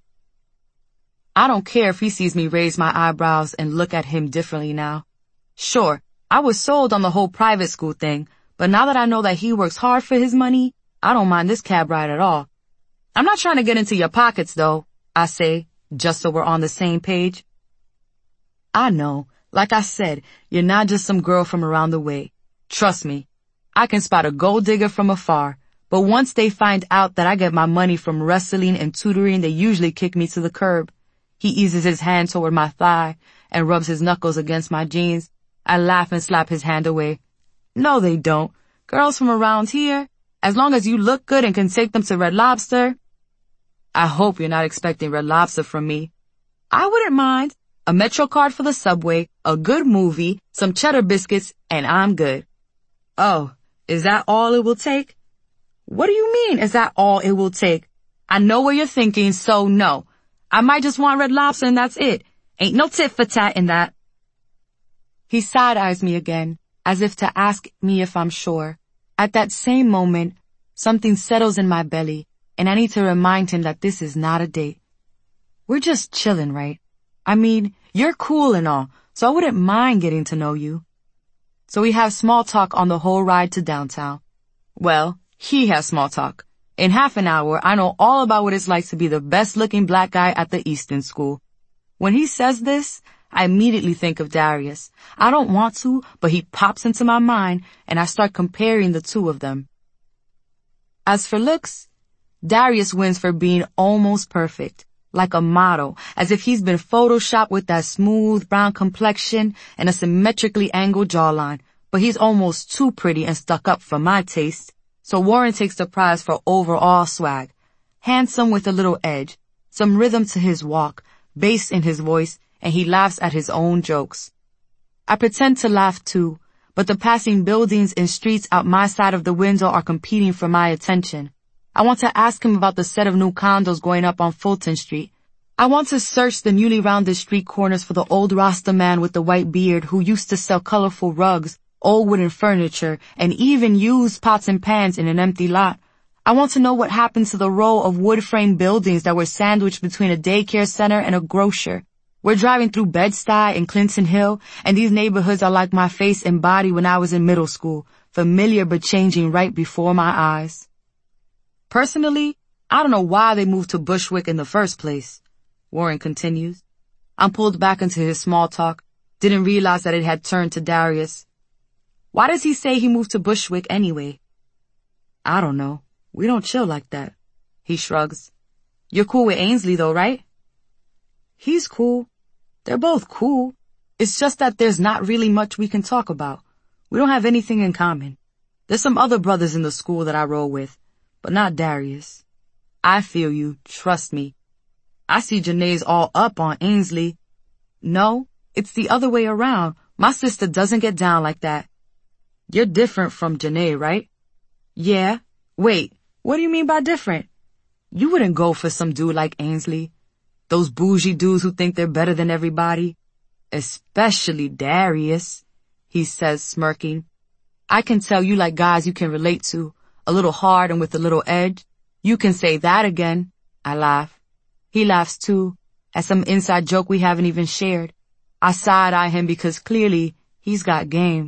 Speaker 1: I don't care if he sees me raise my eyebrows and look at him differently now. Sure, I was sold on the whole private school thing, but now that I know that he works hard for his money, I don't mind this cab ride at all. "I'm not trying to get into your pockets, though," I say, just so we're on the same page. "I know. Like I said, you're not just some girl from around the way. Trust me. I can spot a gold digger from afar, but once they find out that I get my money from wrestling and tutoring, they usually kick me to the curb." He eases his hand toward my thigh and rubs his knuckles against my jeans. I laugh and slap his hand away. "No, they don't. Girls from around here, as long as you look good and can take them to Red Lobster." I hope you're not expecting Red Lobster from me. I wouldn't mind. A Metro card for the subway, a good movie, some cheddar biscuits, and I'm good. "Oh, is that all it will take?" "What do you mean, is that all it will take?" I know what you're thinking, so no. I might just want Red Lobster and that's it. Ain't no tit for tat in that. He side-eyes me again, as if to ask me if I'm sure. At that same moment, something settles in my belly, and I need to remind him that this is not a date. We're just chilling, right? I mean, you're cool and all, so I wouldn't mind getting to know you. So we have small talk on the whole ride to downtown. Well, he has small talk. In half an hour, I know all about what it's like to be the best-looking black guy at the Easton School. When he says this, I immediately think of Darius. I don't want to, but he pops into my mind, and I start comparing the two of them. As for looks, Darius wins for being almost perfect, like a model, as if he's been photoshopped with that smooth brown complexion and a symmetrically angled jawline, but he's almost too pretty and stuck up for my taste. So Warren takes the prize for overall swag. Handsome with a little edge, some rhythm to his walk, bass in his voice, and he laughs at his own jokes. I pretend to laugh too, but the passing buildings and streets out my side of the window are competing for my attention. I want to ask him about the set of new condos going up on Fulton Street. I want to search the newly rounded street corners for the old Rasta man with the white beard who used to sell colorful rugs, old wooden furniture, and even used pots and pans in an empty lot. I want to know what happened to the row of wood-frame buildings that were sandwiched between a daycare center and a grocer. We're driving through Bed-Stuy and Clinton Hill, and these neighborhoods are like my face and body when I was in middle school, familiar but changing right before my eyes. Personally, I don't know why they moved to Bushwick in the first place, Warren continues. I'm pulled back into his small talk, didn't realize that it had turned to Darius. Why does he say he moved to Bushwick anyway? I don't know. We don't chill like that. He shrugs. You're cool with Ainsley though, right? He's cool. They're both cool. It's just that there's not really much we can talk about. We don't have anything in common. There's some other brothers in the school that I roll with, but not Darius. I feel you, trust me. I see Janae's all up on Ainsley. No, it's the other way around. My sister doesn't get down like that. You're different from Janae, right? Yeah. Wait, what do you mean by different? You wouldn't go for some dude like Ainsley. Those bougie dudes who think they're better than everybody. Especially Darius, he says, smirking. I can tell you like guys you can relate to, a little hard and with a little edge. You can say that again. I laugh. He laughs too, at some inside joke we haven't even shared. I side-eye him because clearly he's got game.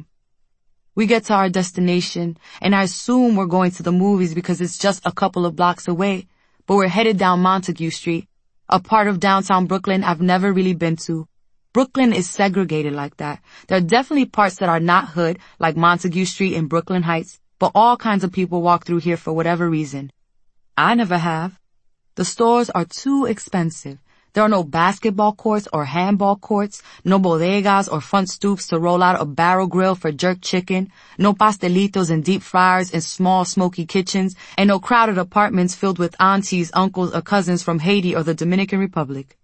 Speaker 1: We get to our destination, and I assume we're going to the movies because it's just a couple of blocks away, but we're headed down Montague Street, a part of downtown Brooklyn I've never really been to. Brooklyn is segregated like that. There are definitely parts that are not hood, like Montague Street and Brooklyn Heights, but all kinds of people walk through here for whatever reason. I never have. The stores are too expensive. There are no basketball courts or handball courts, no bodegas or front stoops to roll out a barrel grill for jerk chicken, no pastelitos and deep fryers in small smoky kitchens, and no crowded apartments filled with aunties, uncles, or cousins from Haiti or the Dominican Republic.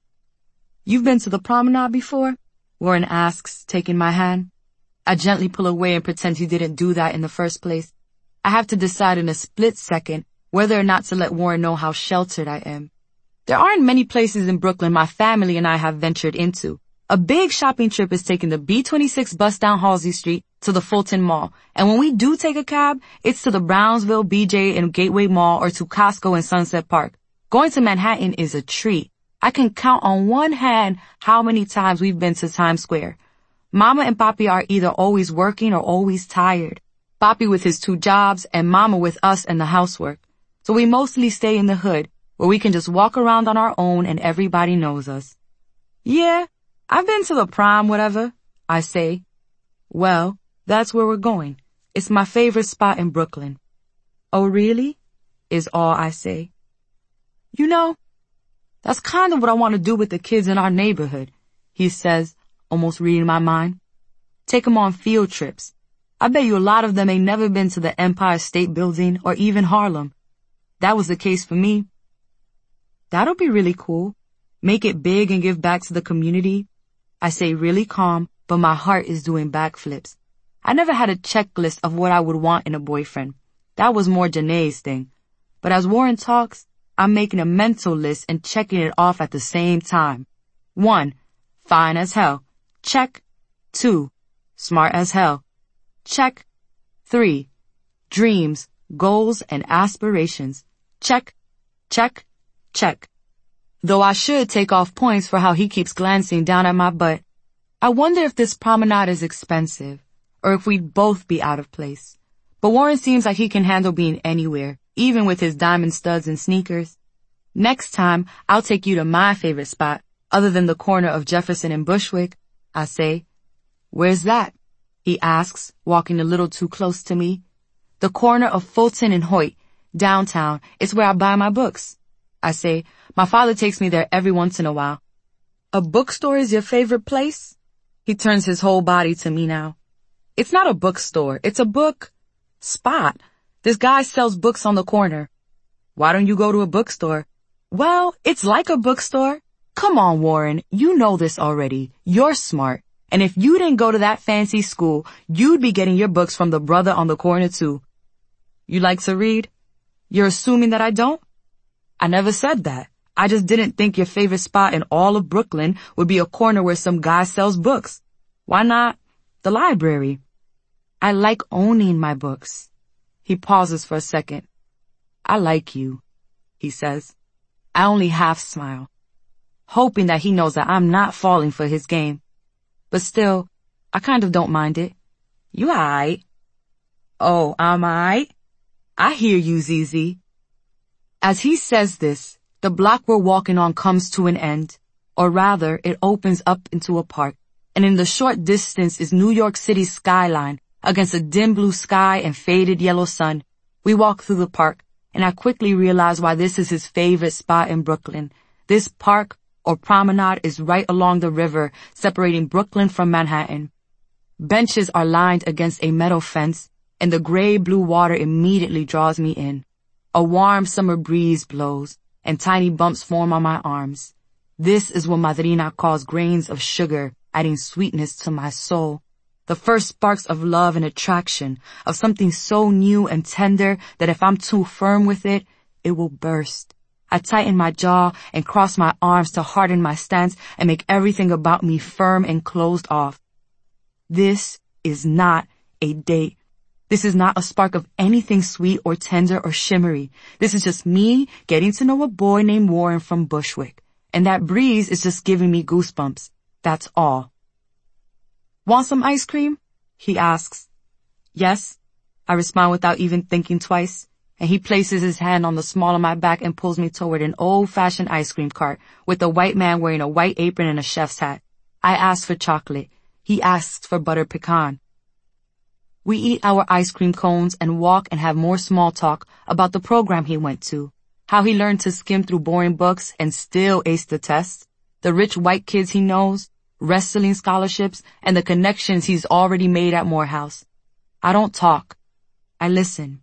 Speaker 1: You've been to the promenade before? Warren asks, taking my hand. I gently pull away and pretend he didn't do that in the first place. I have to decide in a split second whether or not to let Warren know how sheltered I am. There aren't many places in Brooklyn my family and I have ventured into. A big shopping trip is taking the B26 bus down Halsey Street to the Fulton Mall, and when we do take a cab, it's to the Brownsville, BJ, and Gateway Mall or to Costco and Sunset Park. Going to Manhattan is a treat. I can count on one hand how many times we've been to Times Square. Mama and Papi are either always working or always tired. Papi with his 2 jobs and Mama with us and the housework. So we mostly stay in the hood, where we can just walk around on our own and everybody knows us. Yeah, I've been to the Prom, whatever, I say. Well, that's where we're going. It's my favorite spot in Brooklyn. Oh, really? Is all I say. You know, that's kind of what I want to do with the kids in our neighborhood, he says, almost reading my mind. Take them on field trips. I bet you a lot of them ain't never been to the Empire State Building or even Harlem. That was the case for me. That'll be really cool. Make it big and give back to the community. I say really calm, but my heart is doing backflips. I never had a checklist of what I would want in a boyfriend. That was more Janae's thing. But as Warren talks, I'm making a mental list and checking it off at the same time. 1, fine as hell. Check. 2, smart as hell. Check. 3, dreams, goals, and aspirations. Check. Check. Check. Though I should take off points for how he keeps glancing down at my butt. I wonder if this promenade is expensive, or if we'd both be out of place. But Warren seems like he can handle being anywhere, even with his diamond studs and sneakers. Next time, I'll take you to my favorite spot, other than the corner of Jefferson and Bushwick, I say. Where's that? He asks, walking a little too close to me. The corner of Fulton and Hoyt, downtown. It's where I buy my books. I say, my father takes me there every once in a while. A bookstore is your favorite place? He turns his whole body to me now. It's not a bookstore, it's a book spot. This guy sells books on the corner. Why don't you go to a bookstore? Well, it's like a bookstore. Come on, Warren, you know this already. You're smart. And if you didn't go to that fancy school, you'd be getting your books from the brother on the corner too. You like to read? You're assuming that I don't? I never said that. I just didn't think your favorite spot in all of Brooklyn would be a corner where some guy sells books. Why not the library? I like owning my books. He pauses for a second. I like you, he says. I only half smile, hoping that he knows that I'm not falling for his game. But still, I kind of don't mind it. You aight? Oh, I'm aight? I hear you, ZZ. As he says this, the block we're walking on comes to an end, or rather, it opens up into a park, and in the short distance is New York City's skyline against a dim blue sky and faded yellow sun. We walk through the park, and I quickly realize why this is his favorite spot in Brooklyn. This park, or promenade, is right along the river, separating Brooklyn from Manhattan. Benches are lined against a metal fence, and the gray-blue water immediately draws me in. A warm summer breeze blows, and tiny bumps form on my arms. This is what Madrina calls grains of sugar, adding sweetness to my soul. The first sparks of love and attraction, of something so new and tender that if I'm too firm with it, it will burst. I tighten my jaw and cross my arms to harden my stance and make everything about me firm and closed off. This is not a date. This is not a spark of anything sweet or tender or shimmery. This is just me getting to know a boy named Warren from Bushwick. And that breeze is just giving me goosebumps. That's all. Want some ice cream? He asks. Yes, I respond without even thinking twice. And he places his hand on the small of my back and pulls me toward an old-fashioned ice cream cart with a white man wearing a white apron and a chef's hat. I ask for chocolate. He asks for butter pecan. We eat our ice cream cones and walk and have more small talk about the program he went to, how he learned to skim through boring books and still ace the tests, the rich white kids he knows, wrestling scholarships, and the connections he's already made at Morehouse. I don't talk. I listen.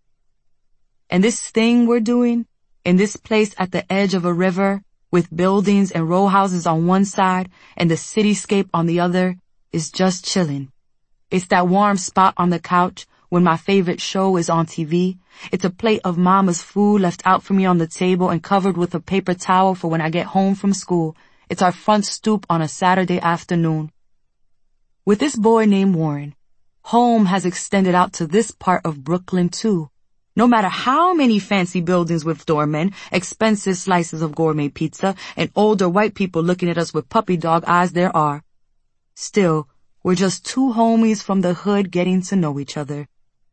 Speaker 1: And this thing we're doing, in this place at the edge of a river, with buildings and row houses on one side and the cityscape on the other, is just chilling. It's that warm spot on the couch when my favorite show is on TV. It's a plate of mama's food left out for me on the table and covered with a paper towel for when I get home from school. It's our front stoop on a Saturday afternoon. With this boy named Warren, home has extended out to this part of Brooklyn too. No matter how many fancy buildings with doormen, expensive slices of gourmet pizza, and older white people looking at us with puppy dog eyes there are, still, we're just two homies from the hood getting to know each other.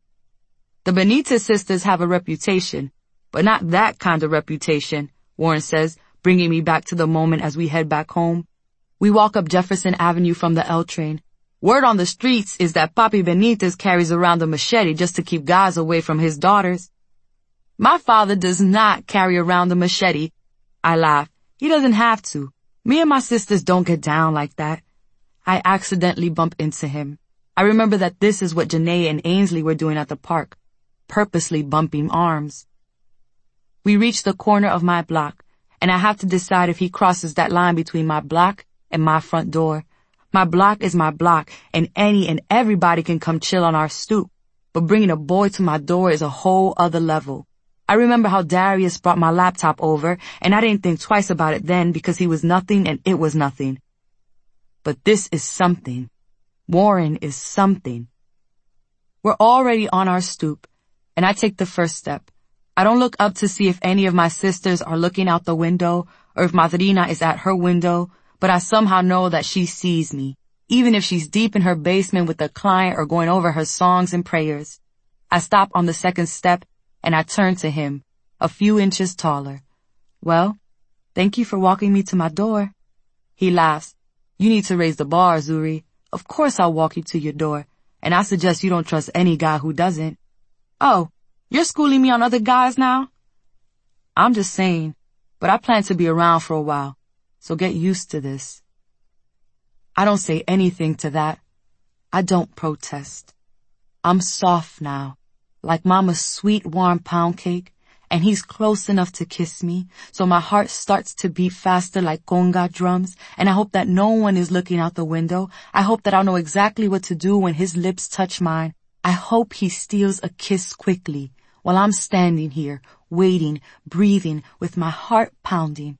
Speaker 1: The Benitez sisters have a reputation, but not that kind of reputation, Warren says, bringing me back to the moment as we head back home. We walk up Jefferson Avenue from the L train. Word on the streets is that Papi Benitez carries around a machete just to keep guys away from his daughters. My father does not carry around a machete. I laugh. He doesn't have to. Me and my sisters don't get down like that. I accidentally bump into him. I remember that this is what Janae and Ainsley were doing at the park, purposely bumping arms. We reach the corner of my block, and I have to decide if he crosses that line between my block and my front door. My block is my block, and any and everybody can come chill on our stoop. But bringing a boy to my door is a whole other level. I remember how Darius brought my laptop over, and I didn't think twice about it then because he was nothing and it was nothing. But this is something. Warren is something. We're already on our stoop, and I take the first step. I don't look up to see if any of my sisters are looking out the window or if Madrina is at her window, but I somehow know that she sees me, even if she's deep in her basement with a client or going over her songs and prayers. I stop on the second step, and I turn to him, a few inches taller. Well, thank you for walking me to my door. He laughs. You need to raise the bar, Zuri. Of course I'll walk you to your door, and I suggest you don't trust any guy who doesn't. Oh, you're schooling me on other guys now? I'm just saying, but I plan to be around for a while. So get used to this. I don't say anything to that. I don't protest. I'm soft now, like Mama's sweet warm pound cake, and he's close enough to kiss me, so my heart starts to beat faster like conga drums, and I hope that no one is looking out the window. I hope that I'll know exactly what to do when his lips touch mine. I hope he steals a kiss quickly, while I'm standing here, waiting, breathing, with my heart pounding.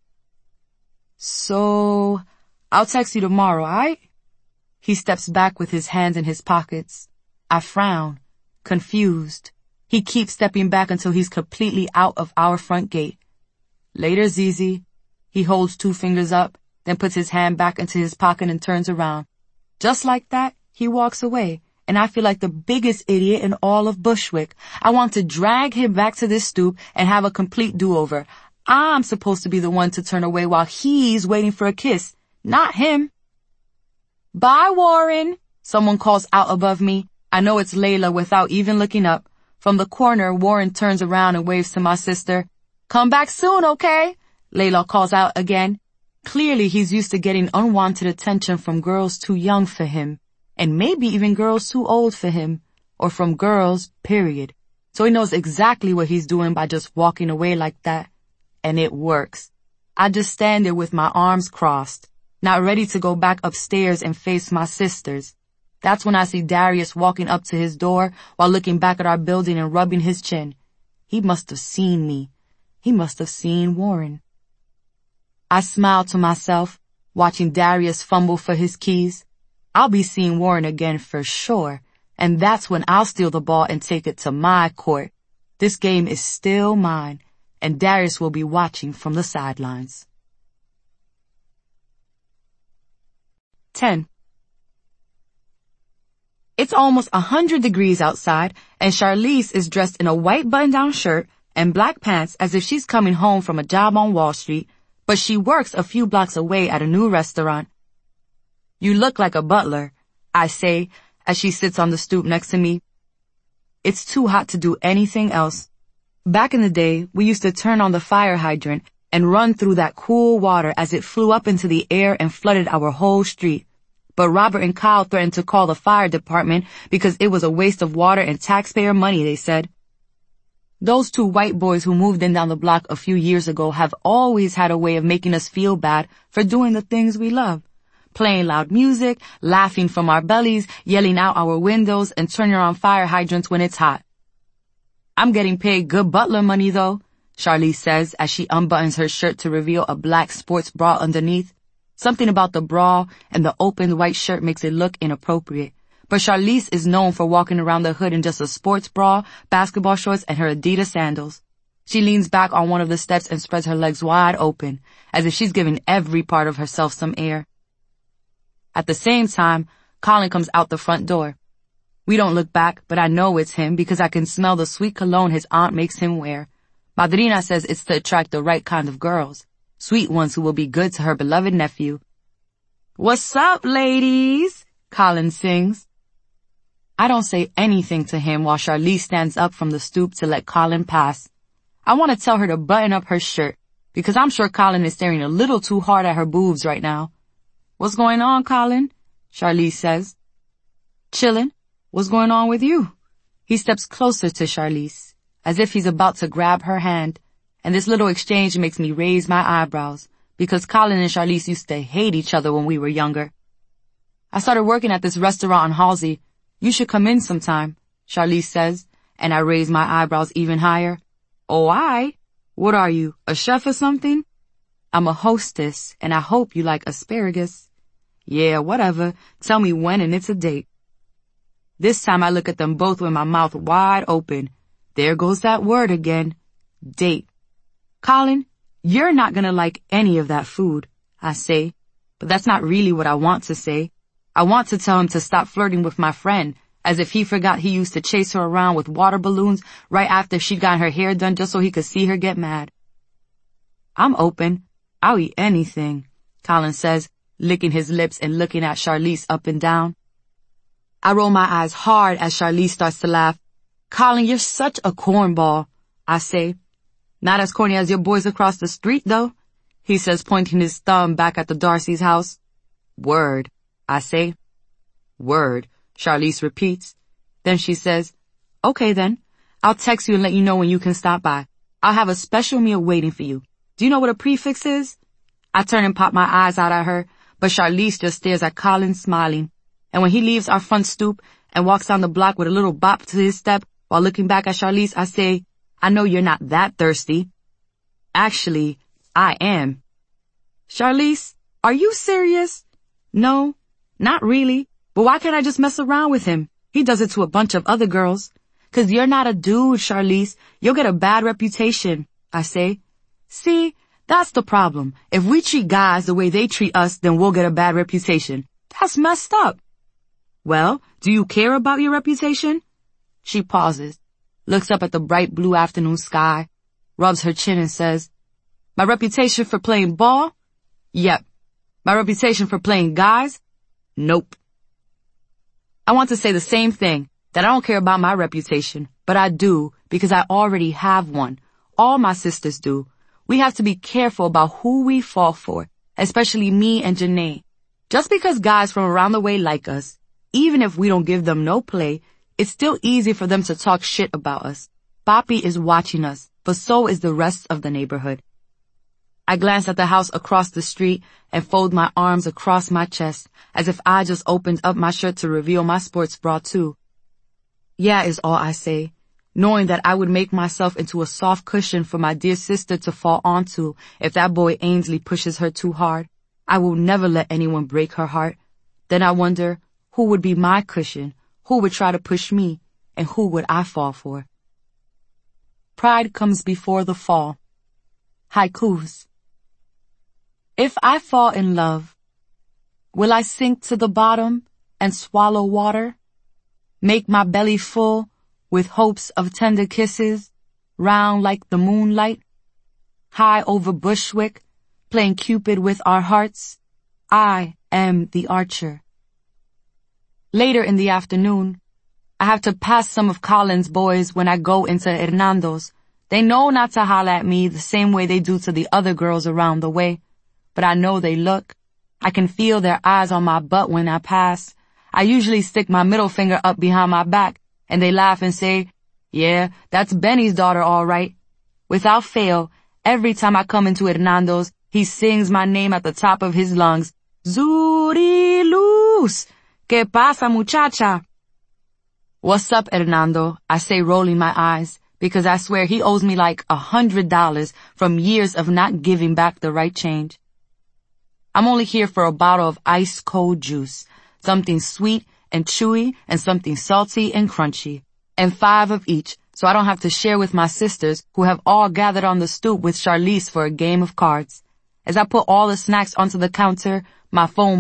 Speaker 1: So, I'll text you tomorrow, alright? He steps back with his hands in his pockets. I frown, confused. He keeps stepping back until he's completely out of our front gate. Later, Zizi. He holds 2 fingers up, then puts his hand back into his pocket and turns around. Just like that, he walks away, and I feel like the biggest idiot in all of Bushwick. I want to drag him back to this stoop and have a complete do-over. I'm supposed to be the one to turn away while he's waiting for a kiss, not him. Bye, Warren, someone calls out above me. I know it's Layla without even looking up. From the corner, Warren turns around and waves to my sister. Come back soon, okay? Layla calls out again. Clearly he's used to getting unwanted attention from girls too young for him, and maybe even girls too old for him, or from girls, period. So he knows exactly what he's doing by just walking away like that. And it works. I just stand there with my arms crossed, not ready to go back upstairs and face my sisters. That's when I see Darius walking up to his door while looking back at our building and rubbing his chin. He must have seen me. He must have seen Warren. I smile to myself, watching Darius fumble for his keys. I'll be seeing Warren again for sure, and that's when I'll steal the ball and take it to my court. This game is still mine, and Darius will be watching from the sidelines. 10. It's almost 100 degrees outside, and Charlize is dressed in a white button-down shirt and black pants as if she's coming home from a job on Wall Street, but she works a few blocks away at a new restaurant. "You look like a butler," I say as she sits on the stoop next to me. It's too hot to do anything else. Back in the day, we used to turn on the fire hydrant and run through that cool water as it flew up into the air and flooded our whole street. But Robert and Kyle threatened to call the fire department because it was a waste of water and taxpayer money, they said. Those two white boys who moved in down the block a few years ago have always had a way of making us feel bad for doing the things we love. Playing loud music, laughing from our bellies, yelling out our windows, and turning on fire hydrants when it's hot. "I'm getting paid good butler money though," Charlize says as she unbuttons her shirt to reveal a black sports bra underneath. Something about the bra and the opened white shirt makes it look inappropriate. But Charlize is known for walking around the hood in just a sports bra, basketball shorts, and her Adidas sandals. She leans back on one of the steps and spreads her legs wide open, as if she's giving every part of herself some air. At the same time, Colin comes out the front door. We don't look back, but I know it's him because I can smell the sweet cologne his aunt makes him wear. Madrina says it's to attract the right kind of girls, sweet ones who will be good to her beloved nephew. "What's up, ladies?" Colin sings. I don't say anything to him while Charlize stands up from the stoop to let Colin pass. I want to tell her to button up her shirt because I'm sure Colin is staring a little too hard at her boobs right now. "What's going on, Colin?" Charlize says. "Chillin'. What's going on with you?" He steps closer to Charlize, as if he's about to grab her hand, and this little exchange makes me raise my eyebrows, because Colin and Charlize used to hate each other when we were younger. "I started working at this restaurant on Halsey. You should come in sometime," Charlize says, and I raise my eyebrows even higher. "Oh, what are you, a chef or something?" "I'm a hostess, and I hope you like asparagus." "Yeah, whatever. Tell me when and it's a date." This time I look at them both with my mouth wide open. There goes that word again. Date. "Colin, you're not gonna like any of that food," I say. But that's not really what I want to say. I want to tell him to stop flirting with my friend, as if he forgot he used to chase her around with water balloons right after she got her hair done just so he could see her get mad. "I'm open. I'll eat anything," Colin says, licking his lips and looking at Charlize up and down. I roll my eyes hard as Charlize starts to laugh. "Colin, you're such a cornball," I say. "Not as corny as your boys across the street, though," he says, pointing his thumb back at the Darcy's house. "Word," I say. "Word," Charlize repeats. Then she says, "Okay then, I'll text you and let you know when you can stop by. I'll have a special meal waiting for you. Do you know what a prefix is?" I turn and pop my eyes out at her, but Charlize just stares at Colin smiling. And when he leaves our front stoop and walks down the block with a little bop to his step while looking back at Charlize, I say, "I know you're not that thirsty." Actually, I am. "Charlize, are you serious?" "No, not really. But why can't I just mess around with him? He does it to a bunch of other girls." "'Cause you're not a dude, Charlize. You'll get a bad reputation," I say. "See, that's the problem. If we treat guys the way they treat us, then we'll get a bad reputation. That's messed up." "Well, do you care about your reputation?" She pauses, looks up at the bright blue afternoon sky, rubs her chin and says, "My reputation for playing ball? Yep. My reputation for playing guys? Nope." I want to say the same thing, that I don't care about my reputation, but I do because I already have one. All my sisters do. We have to be careful about who we fall for, especially me and Janae. Just because guys from around the way like us, even if we don't give them no play, it's still easy for them to talk shit about us. Papi is watching us, but so is the rest of the neighborhood. I glance at the house across the street and fold my arms across my chest as if I just opened up my shirt to reveal my sports bra too. Yeah is all I say, knowing that I would make myself into a soft cushion for my dear sister to fall onto if that boy Ainsley pushes her too hard. I will never let anyone break her heart. Then I wonder, who would be my cushion? Who would try to push me? And who would I fall for? Pride comes before the fall. Haikus. If I fall in love, will I sink to the bottom and swallow water? Make my belly full with hopes of tender kisses, round like the moonlight? High over Bushwick, playing Cupid with our hearts? I am the archer. Later in the afternoon, I have to pass some of Colin's boys when I go into Hernando's. They know not to holler at me the same way they do to the other girls around the way. But I know they look. I can feel their eyes on my butt when I pass. I usually stick my middle finger up behind my back, and they laugh and say, yeah, that's Benny's daughter all right. Without fail, every time I come into Hernando's, he sings my name at the top of his lungs. Zuri Luz! ¿Qué pasa, muchacha? What's up, Hernando? I say, rolling my eyes, because I swear he owes me like $100 from years of not giving back the right change. I'm only here for a bottle of ice-cold juice, something sweet and chewy and something salty and crunchy, and 5 of each, so I don't have to share with my sisters who have all gathered on the stoop with Charlize for a game of cards. As I put all the snacks onto the counter, my phone